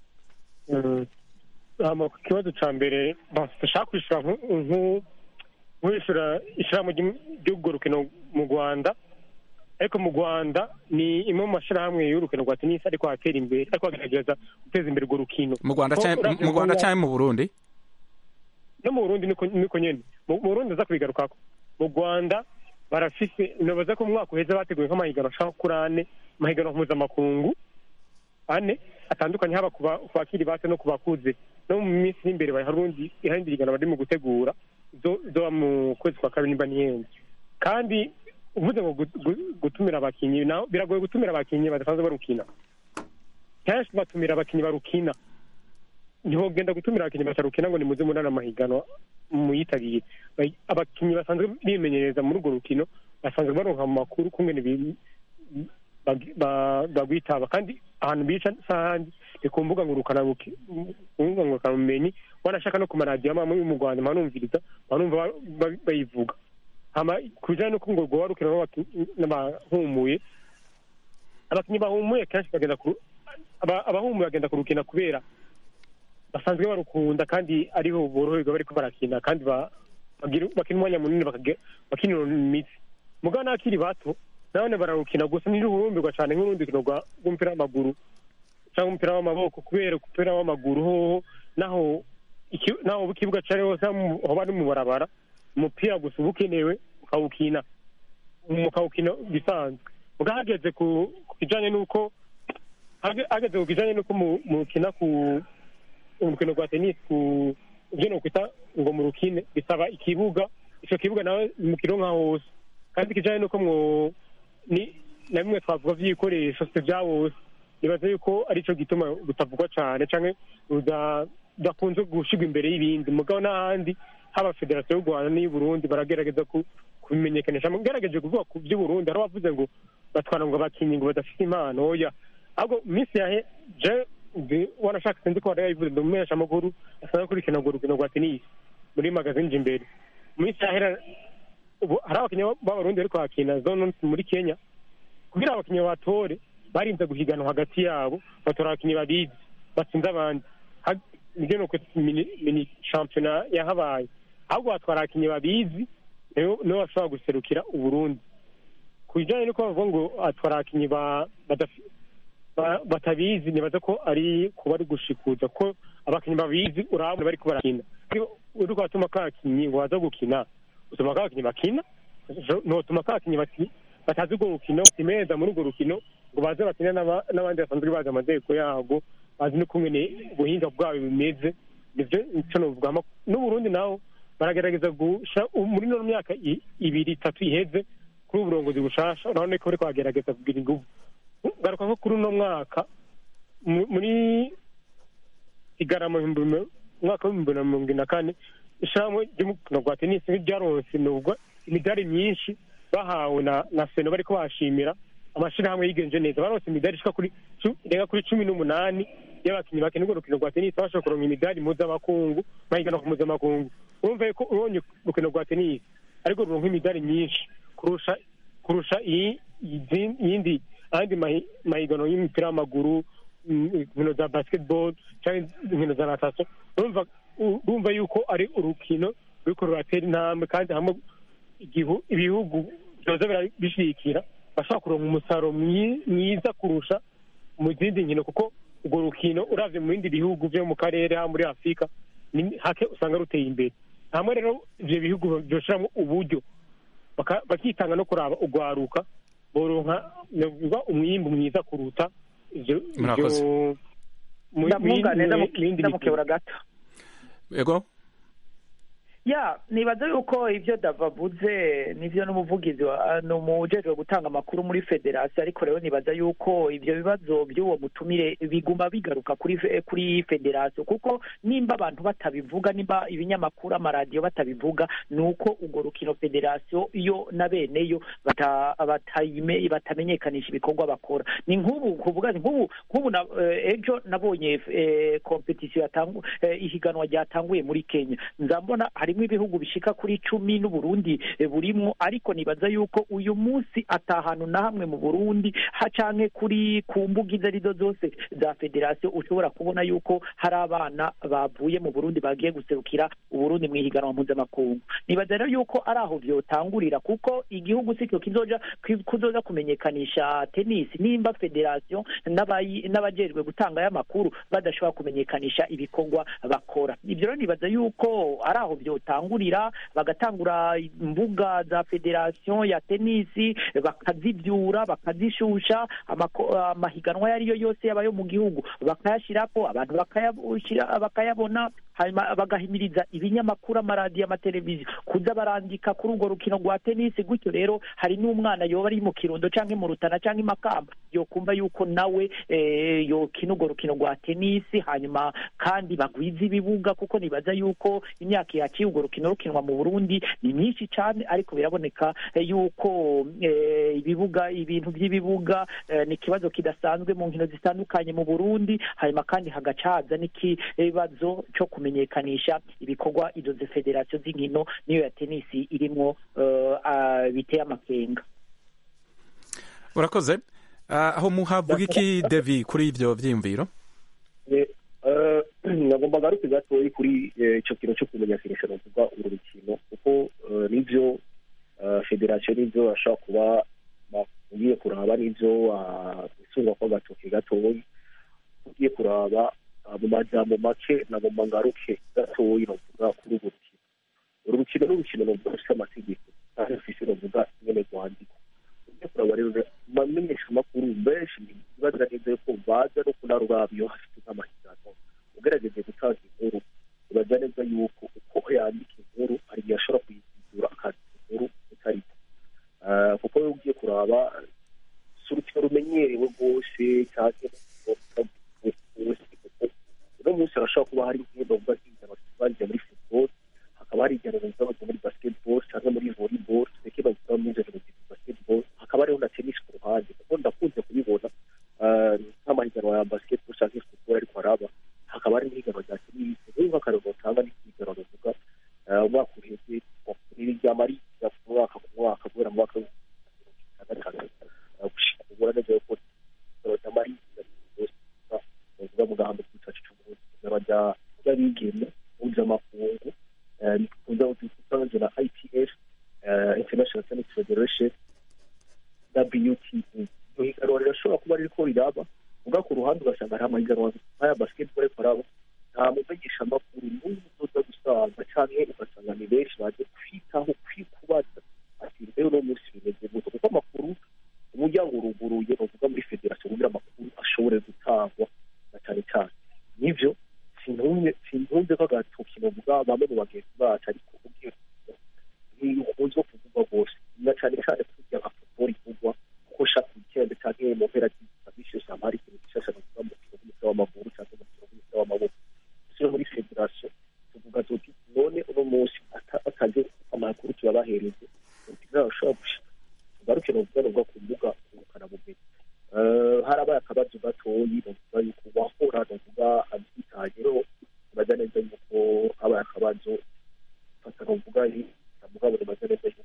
Speaker 6: Ku kibazo cya mbere bashaka kwishyura nk'uwishyura ishyirahamwe ry'urwo rukino mu Rwanda, ariko mu Rwanda ni imwe mu mashyirahamwe y'urukino rwa tenisi ariko atera imbere, ariko agerageza guteza imbere urwo rukino. Mu
Speaker 1: Rwanda cyangwa mu Burundi?
Speaker 6: No mu Burundi niko nyene. Mu Burundi aza kubigarukako. Mu Rwanda barafise nibaza ko mu mwaka uheze bateguye nk'amahiganwa ashaka kuri 4 amahiganwa mpuzamakungu 4 atandukanye, haba ku bakiri bato no ku bakuze. No mu minsi imbere Barundi ihandi higanwa bari mu gutegura zo mu kwezi kwa kabiri nimba niyenze. Kandi uvuze ngo gutumira abakinyi biragoye gutumira abakinyi badasanzwe barukina. Kenshi batumira abakinyi barukina. Niho genda gutumira abakinyi batarukina ngo nimuze munana amahiganwa muyitabire. Abakinyi basanzwe bimenyereza muri urwo rukino basanzwe baronka mu makuru kungene bagwitaba, kandi ahantu bica sahandi ku mbuga ngurukana bumenyi, wanashaka no ku maradiyo amwe mu Rwanda manumviriza banumva bayivuga. Kujyana no ngo rwo warukina n'abahumuye, abakinyi bahumuye kenshi bagenda abahumuye bagenda kurukina kubera basanzwe barukunda kandi ariho boroherwa bariko barakina, kandi bakina umwanya munini bakinira imitsi. Mugabo n'abakiri bato nabone bararukina gusa ntiruhurumbirwa cyane nk'urundi rukino rw'umupira w'amaguru cyangwa umupira w'amaboko, kubera umupira w'amaguru hoho naho ikibuga cyari hose aho bari mu barabara, umupira gusa uba ukenewe ukawukina bisanzwe. Mugabo hageze ku kijanye n'uko mukina ku urukino rwa tennis ibyo nokwita ngo mu rukine bisaba ikibuga, icyo kibuga nawe mukiro nka hose, kandi kijanye nuko na bimwe twavuga vy'ibikoresho se vya bose, nibaza yuko arico gituma gutavugwa cane canke udakunze gushigwa imbere y'ibindi. Mugabo n'ahandi haba federasiyo y'u Rwanda n'iy'u Burundi baragerageza kubimenyekanisha. Mugerageje kuvuga ku by'u Burundi hari abavuze ngo batwara ngo abakinyi ngo badafite impano. Oya, ahubwo minsi yahe wanashaka sinzi ko warayivuze ndumesha amakuru asanga kurikina urwo rukino rwa tennis muri magazine imbere. Mu minsi yahera hari abakinyi b'Abarundi ariko bakina zone muri Kenya, kugira abakinyi batore barinze guhiganwa hagati yabo, batora abakinyi babizi batsinze abandi. Nibyo nuko mini championnat yahabaye, ahubwo batwara abakinyi babizi nibo bashobora guserukira Uburundi. Kujyanye nuko bavuga ngo atwara abakinyi batabizi, nibaza ko ari kuba ari gushikuza ko abakinyi babizi urabona bari kubarakina. Uri kwatuma kakinyi ngo waza gukina, utuma kakinyi bakina, no tuma kakinyi batazi go rukino timeza muri urwo rukino ngo baze bakina n'abandi basanzwe bazi amategeko yabo, bazi no kumene ubuhinga bwabo bimeze. Nivyo icyo novuga. N'Uburundi naho baragerageza gusha muri no myaka 2-3 iheze kuri uburongozi bushasha, urabona ko bariko bagerageza kugira ingufu. Garuka nko kuri uno mwaka muri igarama mwaka wa 2024 ishamwe ry'umukino rwa tennis ryaronse nubwo imidari myinshi bahawe na Seno bariko bashimira amashirahamwe yigenje neza. Baronse imidari ishika kuri 18 y'abakinyi bakina urukino rwa tennis, bashobora kuronka imidari mpuzamakungu, mahiganwa mpuzamakungu. Urumva ko uronye urukino rwa tennis ariko ruronka imidari myinshi kurusha iyindi andi mahiganwa y'imipira w'amaguru, inkino za basketball cyangwa inkino za natation. urumva yuko ari urukino ruriko ruratera intambwe, kandi hamwe ibihugu byoza bishigikira bashobora kuronka umusaruro mwiza kurusha mu zindi nkino, kuko urwo rukino uravye mu bindi bihugu vyo mu karere ha muri Afurika hake usanga ruteye imbere. hamwe rero ivyo bihugu vyoshiramwo uburyo bakitanga no kuraba urwaruka boronka umwimbu mwiza kuruta ivyo
Speaker 5: ndamukebura gato.
Speaker 1: Yego.
Speaker 5: Ya nibaza yuko ivyo davavuze nivyo n'umuvugizi n'umujejwe gutanga amakuru muri federasiyo, ariko rero nibaza yuko ivyo bibazo by'uwo mutumire biguma bigaruka kuri federasiyo, kuko nimba abantu batabivuga, nimba ibinyamakuru amaradiyo batabivuga, nuko urwo rukino federasiyo iyo na beneyo batamenyekanisha ibikorwa bakora. Ni nk'ubu kuvuga nk'ubu ejo nabonye competition ihiganwa ryatanguye muri Kenya, nzambona harimo ibihugu bishika kuri 10 n'Uburundi burimwo, ariko nibaza yuko uyu munsi atahantu na hamwe mu Burundi hacanke kuri ku mbuga izo arizo zose za federasiyo ushobora kubona yuko hari abana bavuye mu Burundi bagiye guserukira Uburundi mu ihiganwa mpuzamakungu. Nibaza rero yuko ari aho vyotangurira, kuko igihugu sicyo kuzoza kumenyekanisha tennis nimba federasiyo n'abajejwe gutanga y'amakuru badashobora kumenyekanisha ibikorwa bakora. Ibyo rero nibaza yuko ari aho tangurira, bagatangura imbuga za federasiyo ya tenisi, bakazibyura bakazishusha, amahiganwa yariyo yose yabayo mu gihugu bakayashirako, abantu bakayabona, hanyuma bagahimiriza ibinyamakuru, amaradiyo, amateleviziyo kuza barandika kuri urwo rukino rwa tenisi. Gutyo rero hari n'umwana yoba ari mu Kirundo canke mu Rutana canke i Makamba yokumva yuko nawe yokina urwo rukino rwa tenisi, hanyuma kandi bagwiza ibibuga, kuko nibaza yuko imyaka yaciye urwo rukino rukinwa mu Burundi ni myinshi cyane, ariko biraboneka yuko ibintu by'ibibuga ni ikibazo kidasanzwe mu nkino zitandukanye mu Burundi. Hanyuma kandi hagacaza n'ikibazo cyo kumenyekanisha ibikorwa izo federasiyo z'inkino niyo ya tenisi irimo biteye amakenga.
Speaker 1: Urakoze. Aho muhavuga iki Devi kuri ivyo vyiyumviro?
Speaker 4: nagomba garuke gatoyi kuri ico kintu cyo kumenyekanisha novuga uru rukino, kuko nivyo federasiyo nivyo ashobora kuba ugiye kuraba nivyo isungwa kwa gatoke gatoyi, ugiye kuraba mu majambo make nagomba ngaruke gatoyi novuga kuri uru rukino n'urukino novuga rufise amategeko kandi rufise novuga nyene rwandiko. ugiye kuraba rero bamenyesha amakuru benshi bibaza neza yuko baza no kunarurabiyo hafite nk'amahiganwa, ugerageze gutanga inkuru uraza neza yuko uko yandika inkuru hari igihe ashobora kuyizindura akandika inkuru utariko, kuko iyo ugiye kuraba si urukino rumenyerewe rwose cyane uno munsi arashobora kuba hari nk'ibintu bavuga nk'inzira bagiye muri football, hakaba hari igihe bavuga muri basketball cyangwa muri volleyball, ndetse bavuga muri basketball, hakaba hariho na tennis ku ruhande, kuko ndakunze kubibona nk'amahiganwa ya basketball cyangwa football ariko haraba hakaba hari n'ihiganwa rya tennis. Nk'ubu akarero batanga n'ihiganwa bavuga umwaka uheze ryama ari mwaka ku mwaka guhera mu mwaka gushika ubona neza yuko ryama ari bavuga mu gahanda k'icacu c'Uburundi ry'abigeme mpuzamakungu rikunda gutanzwe na ITF, International Tennis Federation, WTA. Ihiganwa rirashobora kuba ririko riraba, uga ku ruhande ugasanga hari amahiganwa nk'aya basketball ariko araba nta mumenyesha amakuru n'umwe uzoza gusanga canke ugasanga ni benshi baje kwitaho kwikubaza ati rero no munsi bimeze gutyo, kuko amakuru umuryango uruguruye bavuga muri federasiyo kugira amakuru ashobore gutangwa na cyane cyane. Nivyo sintumve ko agatoki bavuga bamwe mu bagenzi bacu, ariko ugiye ntikunzwe kuvugwa rwose na cyane cyane kugira nka football ivugwa, kuko shaka weekend canke mu mpera z'isabisho samari ikintu gishasha bavuga mu mupira w'amaguru canke mu mupira w'amaboko. Sio muri federasiyo tuvuga tuti none uno munsi ataje amakuru tubabahereze kugira bashobora gushika baruke no ku mbuga ngurukana bumenyi. Harabaye akabazo gatoyi bavuga yuko wahora bavuga abyitayeho, baza neza yuko habaye akabazo fata bavuga mugabo baza neza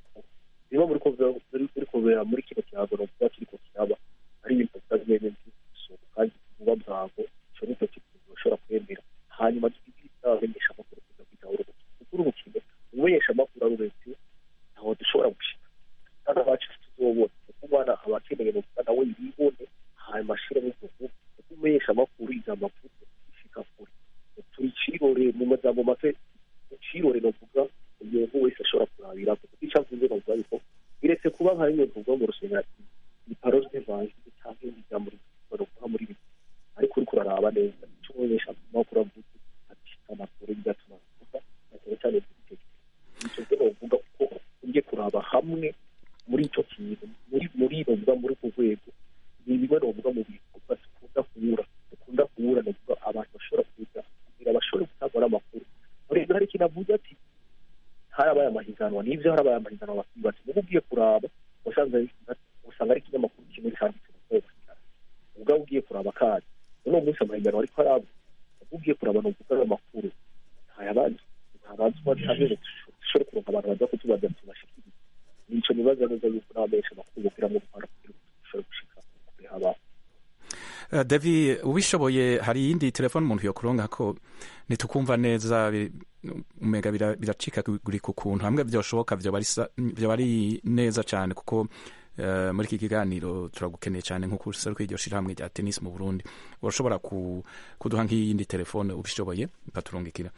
Speaker 4: hanyuma tugire n'abamenyesha amakuru kuza kwitahura urukino urukino umumenyesha amakuru aruretse aho dushobora gushika kandi abacu tuzobona kuko umwana aba akeneye mu mwana we yibone hanyuma ashire mu kuko umumenyesha amakuru iza amakuru ishika kure turi cirore mu majambo make cirore no kuvuga umuntu wese ashobora kurabira kuko icyo avuze no kuvuga yuko biretse kuba nka rimwe tuvuga mu rusengero ni parole d'evangile cyangwa ijambo rivuga muri bibiliya ariko uriko uraraba neza icyo umumenyesha amakuru avuze ashika amakuru bigatuma kuvuga cyane cyane icyo rero uvuga ko ugiye kuraba hamwe muri icyo kintu muri bavuga muri ku rwego ni bimwe bavuga mu bikorwa dukunda kubura navuga abantu bashobora kuza kugira bashobore gutangura amakuru rero hari ikintu avuga ati harabaye amahiganwa n'ibyo harabaye amahiganwa bakibati niba ugiye kuraba usanga ari ikinyamakuru kimwe cyanditse mu rwego ubwo ugiye kuraba kandi uno munsi amahiganwa ariko araba ugiye kuraba no kuvuga amakuru ntabantu batabere dushobora kuronka abantu baza kutubaza tubashikiriza nico nibaza neza yuko n'abamenyesha amakuru kugira ngo dukora kugira ngo dushobore gushika kuri haba
Speaker 1: David ubishoboye hari iyindi telefone umuntu yokuronka ko nitukumva neza umega biracika guri ku kuntu hamwe byoshoboka byo bari neza cyane kuko muri iki kiganiro turagukeneye cyane nko kuseruka iryo shirahamwe rya tennis mu Burundi urashobora kuduha nk'iyindi telefone ubishoboye paturungikira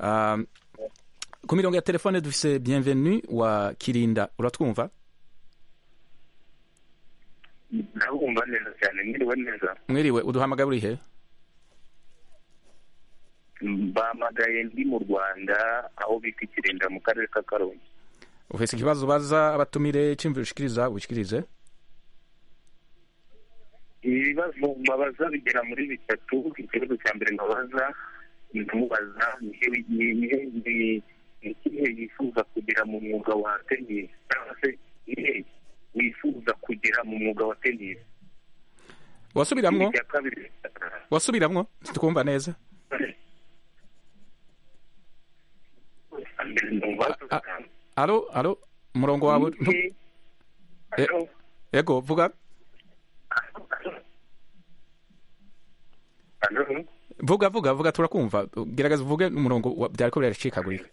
Speaker 1: ku mirongo ya telefone dufise bienvenue wa Kirinda uratwumva
Speaker 7: ndabumva neza cyane mwiriwe neza
Speaker 1: mwiriwe uduhamagaye uri he
Speaker 7: bahamagaye ndi mu Rwanda aho bita Kirinda mu karere ka Karongi
Speaker 1: ufise ikibazo baza abatumire cyimvira ushikirize
Speaker 7: ibibazo babaza bigera muri bitatu ikibazo cya mbere ndabaza ndamubaza nihe yifuza kugira mu mwuga wa tennis cyangwa se nihe wifuza kugira mu mwuga wa tennis
Speaker 1: wasubiramwo tukumva neza alo umurongo wawe yego vuga vuga turakumva gerageza uvuge umurongo byariko biracikagurika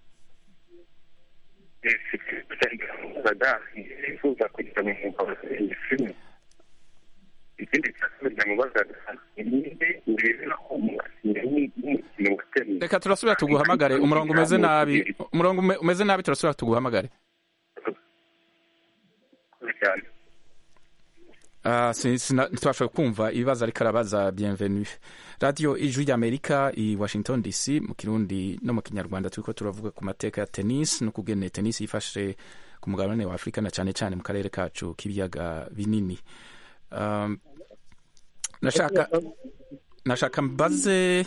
Speaker 7: yifuza kugira mu mwuga wa tennis ikindi cyane ndamubazaga ninde urebera ko umukino wa tennis
Speaker 1: reka turasubira tuguhamagare umurongo umeze nabi turasubira tuguhamagare
Speaker 7: cyane
Speaker 1: ntitwashoboye kumva ibibazo ariko arabaza bienvenue radio ijwi ry'Amerika i Washington DC mu Kirundi no mu Kinyarwanda turiko turavuga ku mateka ya tennis no kugene tennis yifashe ku mugabane wa Afrika na cyane cyane mu karere kacu k'ibiyaga binini nashaka mbaze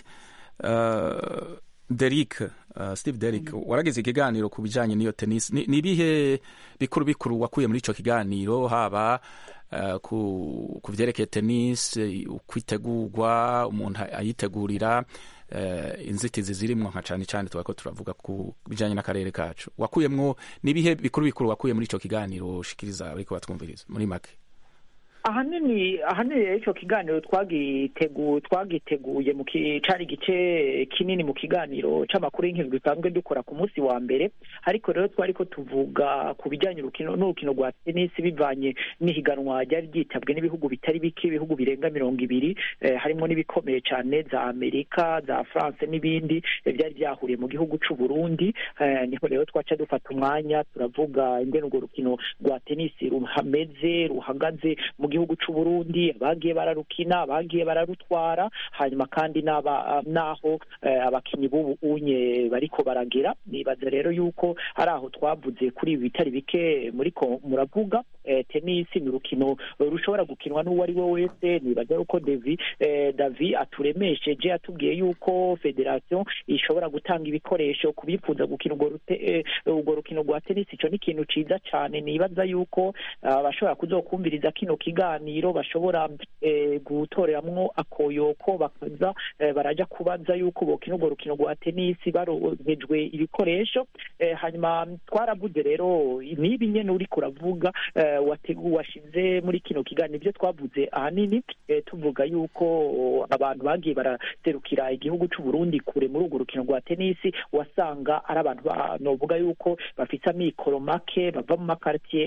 Speaker 1: Steve Derrick waragize ikiganiro ku bijanye n'iyo tennis ni ibihe bikuru wakuye muri ico kiganiro haba ku vyerekeye tennis kwitegurwa umuntu ayitegurira inzitizi zirimwo nka cane cane twako turavuga ku bijanye n'akarere kacu wakuyemwo nibihe bikuru wakuye muri ico kiganiro ushikiriza ariko batwumviriza muri make
Speaker 5: ahanini ico kiganiro twagiteguye mu cari gice kinini mu kiganiro c'amakuru y'inkino dusanzwe dukora ku munsi wa mbere ariko rero twariko tuvuga ku bijanye n'urukino rwa tennis bivanye n'ihiganwa ryari ryitabwe n'ibihugu bitari bike ibihugu birenga 200 harimo n'ibikomeye cane za Amerika za France n'ibindi byari byahuriye mu gihugu c'u Burundi niho rero twaca dufata umwanya turavuga ingene urwo rukino rwa tennis ruhagaze mu gihugu c'u Burundi abagiye bararukina abagiye bararutwara hanyuma kandi naho abakinyi b'ubu unye bariko baragera nibaza rero yuko ari aho twavuze kuri bitari bike muriko muravuga tennis ni urukino rushobora gukinwa n'uwo ari we wese nibaza yuko David aturemesheje atubwiye yuko federation ishobora gutanga ibikoresho kubifuza gukina urwo rukino rwa tennis ico ni ikintu ciza cane nibaza yuko bashobora kuzokumviriza kino kiga kiganiro bashobora gutoreramwo akoyoko bakaza baraja kubaza yuko bokina urwo rukino rwa tenisi baronkejwe ibikoresho. Hanyuma twaravuze rero nibi nyene uri kuravuga washize muri kino kiganiro ibyo twavuze ahanini tuvuga yuko abantu bagiye baraserukira igihugu c'u Burundi kure muri urwo rukino rwa tenisi wasanga ari abantu novuga yuko bafite amikoro make bava mu makartier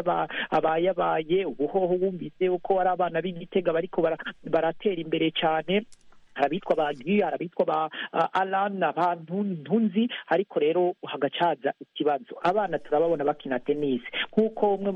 Speaker 5: abayabaye ubuhoho wumvise uko ari abana b'Igitega bariko baratera imbere cyane, harabitwa ba Guy, harabitwa ba Alan, abantu ntunzi, ariko rero hagacaza ikibazo abana turababona bakina tennis nkuko umwe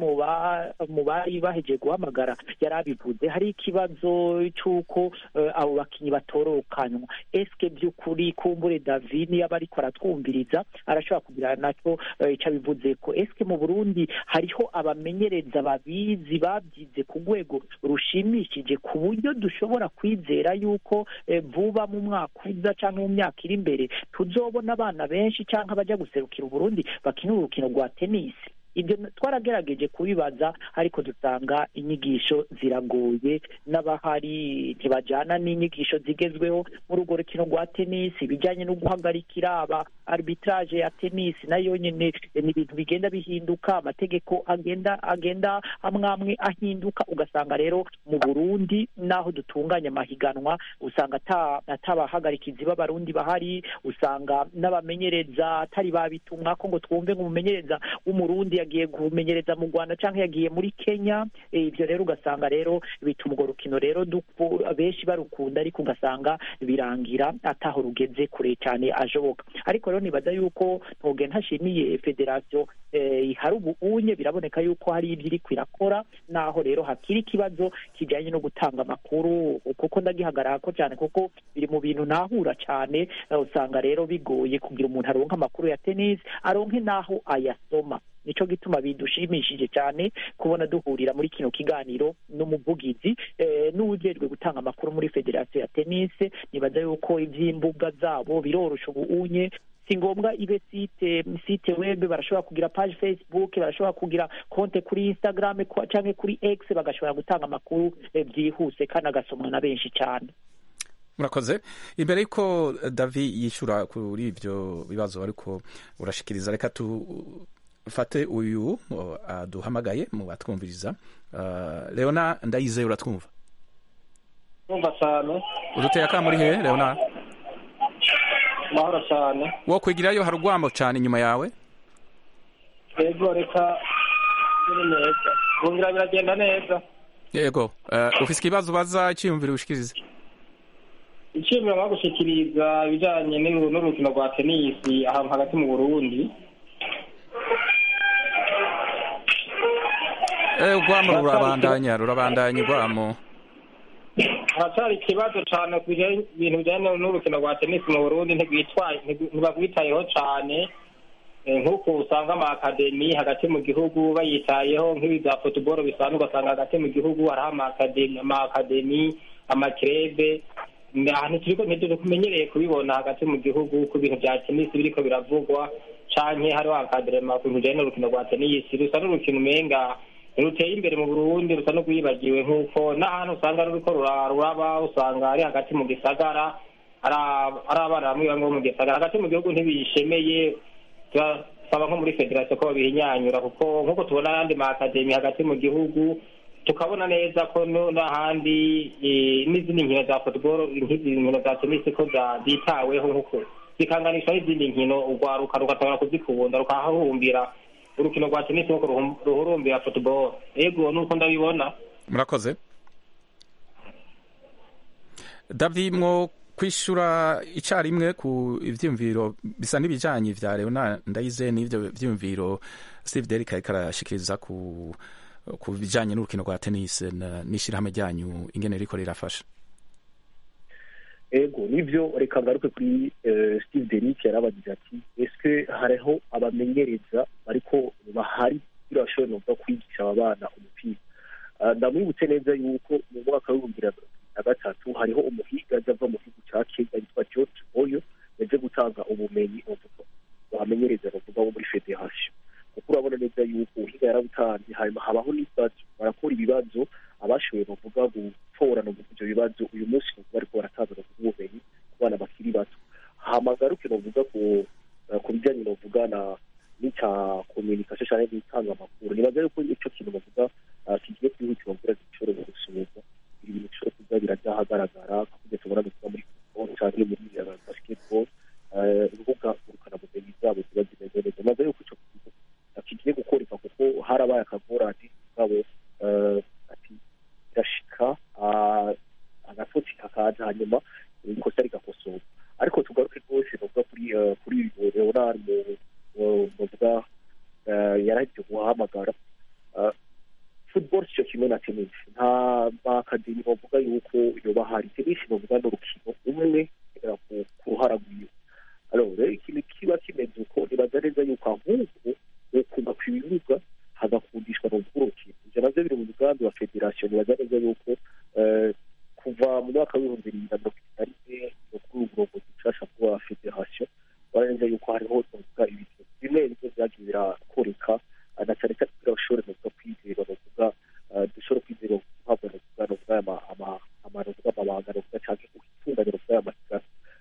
Speaker 5: mu bari baheje guhamagara yarabivuze, hari ikibazo cyuko abo bakinyi batorokanywa. Eske byukuri kumbure David yaba ariko aratwumviriza arashobora kugira nacyo ica bivuze ko eske mu Burundi hariho abamenyereza babizi babyize ku rwego rushimishije ku buryo dushobora kwizera yuko vuba mu mwaka uza cyangwa mu myaka iri imbere tuzobona abana benshi cyangwa bajya guserukira Burundi bakina urukino rwa tenisi. Ibyo twaragerageje kubibaza ariko dusanga inyigisho ziragoye, n'abahari ntibajyana n'inyigisho zigezweho muri urwo rukino rwa tenisi. Ibijyanye no guhagarikira aba arbitrage ya tenisi nayo nyine ni ibintu bigenda bihinduka, amategeko agenda amwe ahinduka, ugasanga rero mu Burundi naho dutunganya amahiganwa usanga atabahagarikizi b'abarundi bahari, usanga n'abamenyereza atari babitumwa ko ngo twumve nk'umumenyereza w'umurundi yagiye kumenyereza mu Rwanda cyangwa yagiye muri Kenya. Ibyo rero ugasanga rero bituma urwo rukino rero benshi barukunda ariko ugasanga birangira ataho rugeze kure cyane ajoboka. Ariko rero nibaza yuko ntoge ntashimiye federation hari ubunye biraboneka yuko hari ibyo iri kwirakora, naho rero hakiri ikibazo kijyanye no gutanga amakuru kuko ndagihagarara ko cyane kuko biri mu bintu nahura cyane, usanga rero bigoye kugira umuntu aronka amakuru ya tennis aronke naho ayasoma. Nico gituma bidushimishije cyane kubona duhurira muri kino kiganiro n'umuvugizi n'ujejwe gutanga amakuru muri federation ya tennis. Nibaza yuko ivy'imbuga zabo birorosha ubunye, si ngombwa ibe site web, barashobora kugira page Facebook, barashobora kugira konte kuri Instagram cyangwa kuri X, bagashobora gutanga amakuru byihuse kandi agasomwa na benshi cyane.
Speaker 1: Murakoze. Imbere yuko David yishura kuri ibyo bibazo ariko urashikiriza, reka fate uyu aduhamagaye mu batwumviriza. Leona Ndayizeye, uratwumva?
Speaker 10: Numva cyane.
Speaker 1: Uduteye akamuri he Leona?
Speaker 10: Mahoro cyane.
Speaker 1: Wo kwigirayo hari urwamo cyane inyuma yawe?
Speaker 10: Yego, reka biri neza. Bungira biragenda neza.
Speaker 1: Yego. Ufise ikibazo baza cyiyumvira ushikirize?
Speaker 10: Icyumvira bagushikiriza ibijanye n'urukino rwa tenisi ahantu hagati mu Burundi.
Speaker 1: Urwamo rurabandanya urwamo.
Speaker 10: Hatari ikibazo cyane ku bintu bijyanye n'urukino rwa tenisi mu Burundi, ntibagwitayeho cyane nk'uko usanga amakademi hagati mu gihugu bayitayeho nk'ibi bya football bisanzwe, ugasanga hagati mu gihugu hariho amakademi, amakirebe. Ntitumenyereye kubibona hagati mu gihugu ku bintu bya tenisi biriko biravugwa, canke hariho akadrema ku bijyanye n'urukino rwa tenisi. Rusa n'urukino umenga ruteye imbere mu Burundi, rusa no rwibagiwe nk'uko n'ahantu usanga ruriko ruraba, usanga ari hagati mu gisagara, ari abana bamwe bamwe mu gisagara. Hagati mu gihugu ntibishemeye, turasaba nko muri federation ko babihinyanyura, kuko nk'uko tubona ayandi maakademi hagati mu gihugu, tukabona neza ko n'ahandi n'izindi nkino za football, nk'izi nkino za tennis ko zitaweho nk'uko zikanganishwa n'izindi nkino, urwaruka rugatobora kuzikunda rukahahumbira urukino rwa tennis nk'uko ruhurumbira football. Yego, nuko ndabibona.
Speaker 1: Murakoze. David, mwo kwishura icarimwe ku ivyumviro bisa n'ibijanye vya Leona Ndayizeye n'ivyo vyumviro Steve Derrick ariko arashikiriza ku bijanye n'urukino rwa tennis n'ishirahamwe ryanyu ingene riko rirafasha?
Speaker 4: Ego, nivyo. Reka ngaruke kuri Steve Derrick yarabagize ati eske hariho abamenyereza ariko bahari birashoboye no kwigisha abana umupira. Ndamwibutse neza yuko mu mwaka w'2023 hariho umuhiga ava mu gihugu ca Kenya yitwa George Oyo yaje gutanga ubumenyi bamenyereza bavuga muri federation. Kuko urabona neza yuko uhiga yarabutanze, hanyuma habaho n'ibibazo, barakora ibibazo abashoboye bavuga gutora no ibyo bibazo uyu munsi bariko baratanga ubumenyi ku bana bakiri bato hamagaruke novuga ku bijyanye novuga n'icya communication cyane n'itanga amakuru nibaza yuko icyo kintu bavuga kigiye kwihutirwa kugira ngo gishobore gusubizwa ibintu bishobora kuba birajyahagaragara kuko tubona gusa muri football cyangwa muri basketball urubuga ngurukanabumenyi zabo ziba zimeze neza nibaza yuko icyo kintu kigiye gukoreka kuko harabaye akagorane kabo ati irashika agatotsi kakaza hanyuma ikosa rigakosorwa ariko tugaruke rwose novuga kuri Leonard novuga yaragiye guhamagara football cyo kimwe na tennis nta makademi bavuga yuko yoba hari tennis bavuga n'urukino umwe ku ruhara rwiwe rero ikintu kiba kimeze uko nibaza neza yuko ahubwo ukunda kwibibuga hagakundishwa n'urukino ivyo navyo biri mu mugambi wa federation nibaza neza yuko kuva mu mwaka w'ibihumbi bibiri na mirongo itatu na rimwe no kuri uburongozi bushasha bwa federation baraneza yuko hariho novuga ibintu bimwe bimwe vyagiye birakoreka na cyane cyane kugira bashobore novuga kwizera novuga dushobora kwizera guhabwa novuga amanovuga amabanga novuga canke gutunganya novuga amahiganwa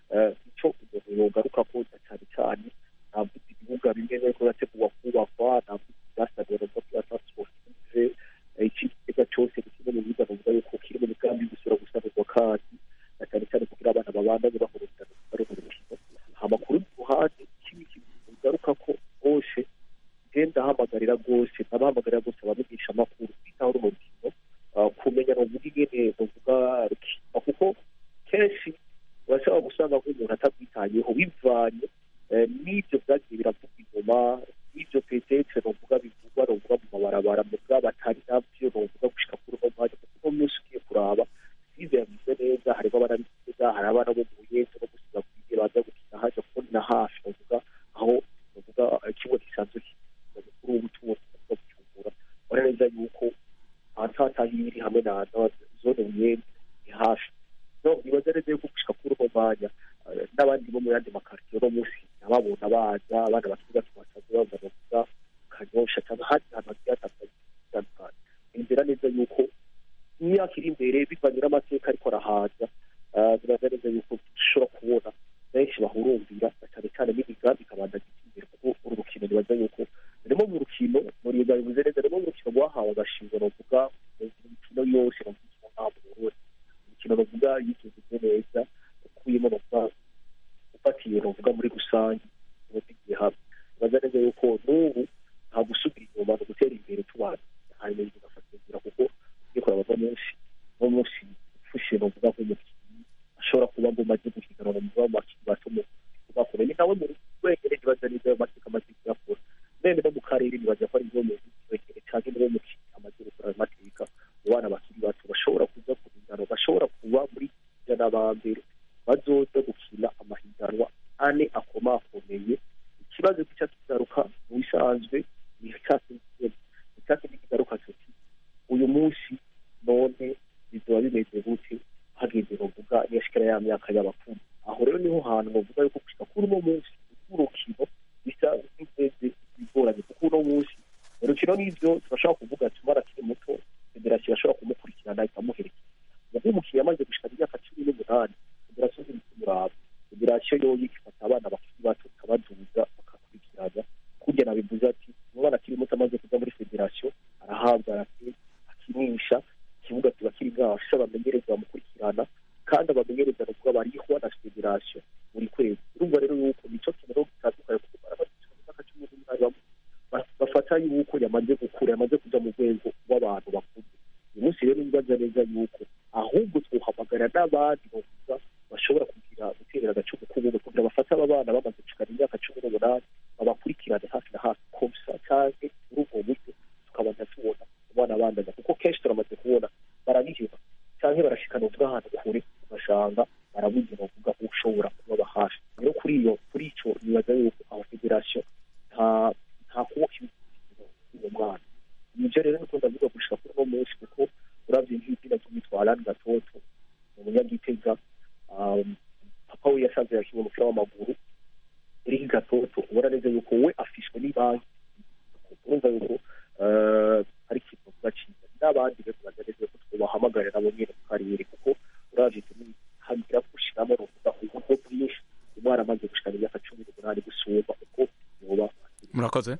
Speaker 4: ico umuntu yogaruka ko cyane cyane ntabwo ibibuga bimwe biriko birategurwa kubakwa ntabwo byasabwe novuga byasa sportive ikigega cyose kimwe mu bibuga novuga yuko kiri mu migambi gusura gusanurwa kandi na cyane cyane kugira abana babandanye bahurira bari mu rukino amakuru ruhande kimwe kigaruka ko bose genda hamagarira rwose abahamagarira rwose abamenyesha amakuru bitaho runo rukino kumenya novuga ingene novuga rukino kuko kenshi urashobora gusanga nk'umuntu atabwitayeho bivanye n'ibyo byagiye biravugwa inyuma n'ibyo petetse novuga bivugwa novuga mu mabarabara muga batari nabyo novuga gushika kuri uno mwanya kuko uno munsi ugiye kuraba size yavuze neza harimo abana b'ikigega hari abana bo mu buyenzi no gusiga kwigiye baza gukina haja kuko ni na hafi novuga aho novuga ikigo gisanzwe kuri ubu butumwa bwo gucungura baremeza yuko ahatahiri hamwe na zone buyenzi ni hafi no nibaza neza yuko gushika kuri uno mwanya n'abandi bo mu yandi makaritiye no munsi ababona baza abana bakiri bato basaza bava novuga kanyosha cyangwa ahandi hantu hagiye hatandukanye inzira neza yuko imyaka iri imbere bivanye n'amateka ariko arahaza biraza neza yuko dushobora kubona benshi bahurumbira cyane cyane n'imigambi ikabandanya imbere kuko uru rukino nibaza yuko rurimo mu rukino muriga bivuze neza rurimo mu rukino rwahawe agashingwa novuga mu mikino yose novuga nta Burundi imikino novuga yiteze neza ukuyemo novuga ufatiye novuga muri rusange mugiye hamwe nibaza neza yuko n'ubu nta gusubira inyuma no gutera imbere tubana hanyuma bigafatira kuko kuraba no munsi ufushe novuga nk'umukinnyi ashobora kuba ngo maze guhiganwa mu bakiri bato mu bakora ni nawe mu wegere nibaza neza ayo mateka amaze kuyakora none no mu karere nibaza ko ari ngo mu wegere cyangwa niwe mukinnyi amaze gukora amateka mu bana bakiri bato bashobora kuza kuhiganwa bashobora kuba muri jana ba mbere bazoza gukina amahiganwa ane akomakomeye ikibazo kica kigaruka mu bisanzwe ni icyatsi kigaruka tuti uyu munsi none bizoba bimeze gute hageze novuga niyashikira ya myaka y'abakuru aho rero niho hantu novuga yuko gushika kuri uno munsi urukino bisa nk'imeze bigoranye kuko uno munsi urukino n'ivyo turashobora kuvuga tumara kiri muto federasiyo irashobora kumukurikirana ikamuherekeza ubwo umukinnyi amaze gushika imyaka 18 federasiyo z'imuraba federasiyo yoyo ifata abana bakiri bato ikabaduza bakakurikirana kugira nabivuze ati umwana akiri muto amaze kuja muri federasiyo arahabwa akinisha ikibuga kiba kiri bwasha bamenyereza bamukurikirana kandi abamenyereza nukuba bariho na federasiyo buri kwezi urumva rero yuko nico kintu gitandukanye kuko barabafata bafata yuko yamaze gukura yamaze kuja mu rwego rw'abantu bakuze uyu munsi rero nibaza neza yuko ahubwo twohamagara n'abandi bavuga bashobora kugira guterera agacumu k'ubumwe kugira bafate aba bana bamaze gushikana imyaka 18 babakurikirane hafi na hafi komsa canke muri ubwo buryo tukabanza tubona abana bandanya kuko kenshi turamaze kubona barabiheba canke barashikana ubw'ahantu kure bashanga barabuze bavuga ko ushobora kuba hafi rero kuri ico nibaza yuko aho federasiyo nta kuba uwo mwana nivyo rero niko ndavuga gushika kuri uno munsi kuko uravye nk'izina ry'uwitwa Alan Gatoto mu munyagitega papa we yasanze yakiwe umupira w'amaguru Eric Gatoto ubona neza yuko we afishwe n'ibanki urumva yuko ari ikintu baciye n'abandi rero bagerageza ko twubahamagarira abo nyine mu karere kuko uravye hagira gushiramo ruvuga uburyo bwinshi umwana amaze gushikana imyaka 18 gusumba uko yoba.
Speaker 1: Murakoze.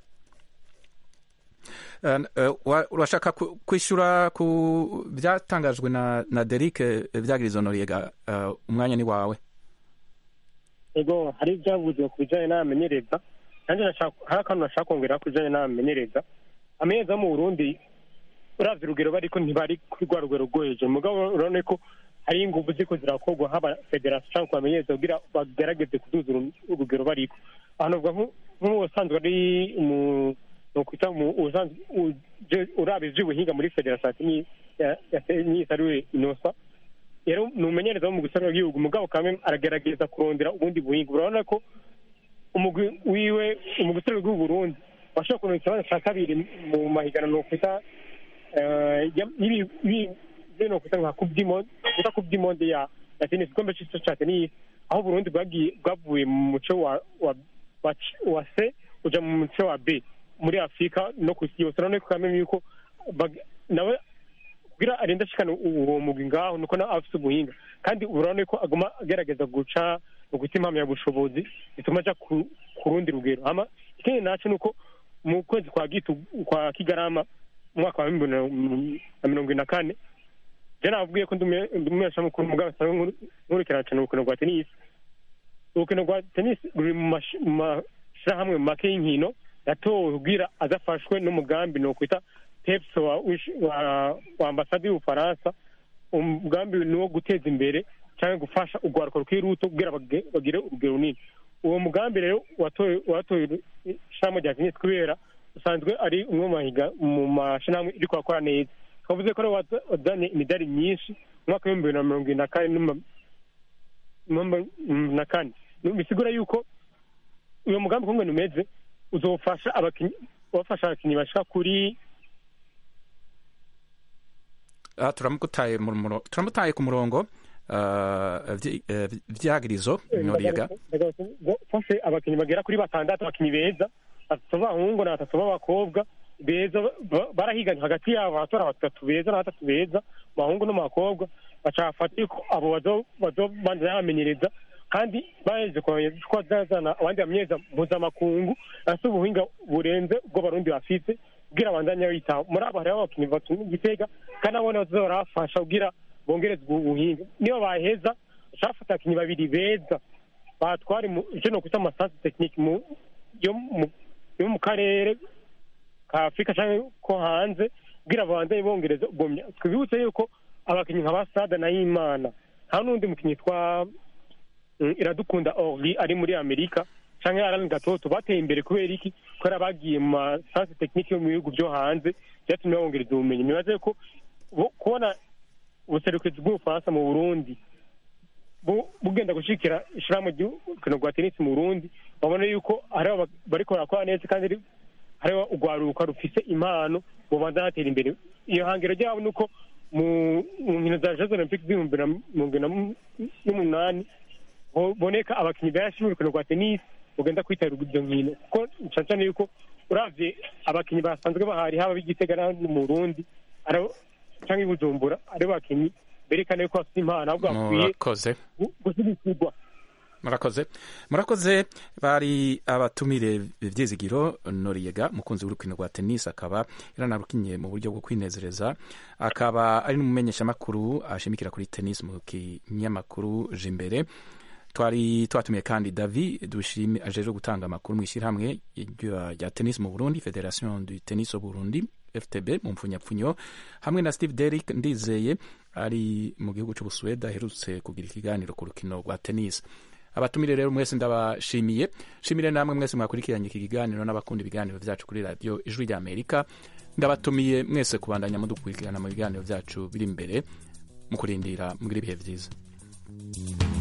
Speaker 1: Urashaka kwishyura ku byatangajwe na Derek Vyagirizo Noriega, umwanya ni wawe.
Speaker 6: Ego hari ibyavuzwe ku bijyanye n'amenyereza kandi hari akantu nashaka kongera ku bijyanye n'amenyereza. Amenyereza mu Burundi uravye urugero bariko ntibari kuri rwa rugero rwo hejuru, mugabo urabona ko hari ingufu ziko zirakorwa haba federasiyo cyangwa ku bamenyereza kugira bagerageze kuduza urugero bariko. Ahantu uvuga nk'ubusanzwe ari nokwita urabe ivy'ubuhinga muri federasiyo yasariwe inosa rero ni umumenyereza wo mu gusarura igihugu mugabo kamwe aragerageza kurondera ubundi buhinga. Urabona ko umugwi wiwe mu gusarura igihugu Burundi washobora kuronka ikibanza ca kabiri mu mahiganano nokwita nokwita nka coupe du monde ya tennis, igikombe c'isi ca tennis, aho Burundi bwavuye mu muco wa C uja mu muco wa B muri Afrika no ku isi yose. Urabona ko kamwe yuko nawe kugira arenda ashikana uwo mugwi ngaho nuko na afise ubuhinga kandi urabona ko aguma agerageza guca mu gutima ya bushobozi bituma aja ku rundi rugero. Ama ikindi naco nuko mu kwezi kwa Kigarama mu mwaka wa 2024 jana avuye ko ndumesha mu kumugaba nkurikirana cyane urukino rwa tennis. Urukino rwa tennis ruri mu mashirahamwe make y'inkino yatowe kugira azafashwe n'umugambi no kwita PEPS wa ambasade y'Ubufaransa. Umugambi ni wo guteza imbere cyangwa gufasha urwaruko rw'iruto kugira bagire urugero runini. Uwo mugambi rero watoye ishami rya tennis kubera usanzwe ari umwe mu mashyirahamwe iri kwakora neza. Kavuze ko wazanye imidari myinshi mu mwaka wa 2024 bisigura yuko uyo mugambi kumwe numeze uzofasha abakinyi bashika kuri
Speaker 1: turamutaye ku murongo Vyagirizo Noriega
Speaker 6: fashe abakinyi bagera kuri 6 abakinyi beza, 3 b'abahungu na 3 b'abakobwa beza barahiganye hagati yabo abatora 3 beza na 3 beza bahungu n'abakobwa bacafata ko abo bazobanza yamenyereza kandi baje ko zazana abandi bamyeza mpuzamakungu ase ubuhinga burenze ubwo Barundi bafite kugira abandanya bita muri abo hari abakinyi batumye Gitega kandi abone bazorafasha kugira bongereza ubuhinga. Niyo baheza bashafata abakinyi babiri beza batwari mu no kwita amasansi technique yo mu karere ka Afrika cyangwa ko hanze kugira abandanye bongereza ubumya. Twibutse yuko abakinyi nka Basada na Imana nta n'undi mukinyi twa Iradukunda Orly ari muri Amerika cyangwa Alan Gatoto bateye imbere kubera iki ko bagiye mu masansi technique yo mu bihugu byo hanze byatumye bongereza ubumenyi. Nibaze ko kubona ubuserukizi bw'Ubufaransa mu Burundi bugenda gushikira ishirahamwe ry'urukino rwa tennis mu Burundi babona yuko ari bariko barakora neza kandi ari urwaruka rufise impano bobanza batera imbere. Iyo hangiro ryabo nuko mu nkino za Jeux Olympiques z'2028 boneka abakinyi benshi mu rukino rwa tennis ugenda kwitara urugendo nkino kuko ncacane yuko uravye abakinyi basanzwe bahari haba b'Igitega na mu Burundi cyangwa i Bujumbura ari bakinyi berekane ko afite impano ahubwo akwiye gushyigikirwa.
Speaker 1: Murakoze bari abatumire Vyizigiro Noriega mukunzi w'urukino rwa tennis akaba yaranarukinye mu buryo bwo kwinezereza akaba ari n'umumenyesha makuru ashimikira kuri tennis mu kinyamakuru Jimbere. Twari twatumiye kandi David Dushime ajeje gutanga amakuru mu ishyirahamwe rya tennis mu Burundi Federation du Tennis au Burundi FTB mu mpfunyapfunyo hamwe na Steve Derrick Ndizeye ari mu gihugu cy'Ubusuweda aherutse kugira ikiganiro ku rukino rwa tennis. Abatumire rero mwese ndabashimiye, shimire namwe mwese mwakurikiranye iki kiganiro n'abakunda ibiganiro byacu kuri radio Ijwi rya Amerika. Ndabatumiye mwese kubandanya mudukurikirana mu biganiro byacu biri imbere mu kurindira mugira ibihe byiza.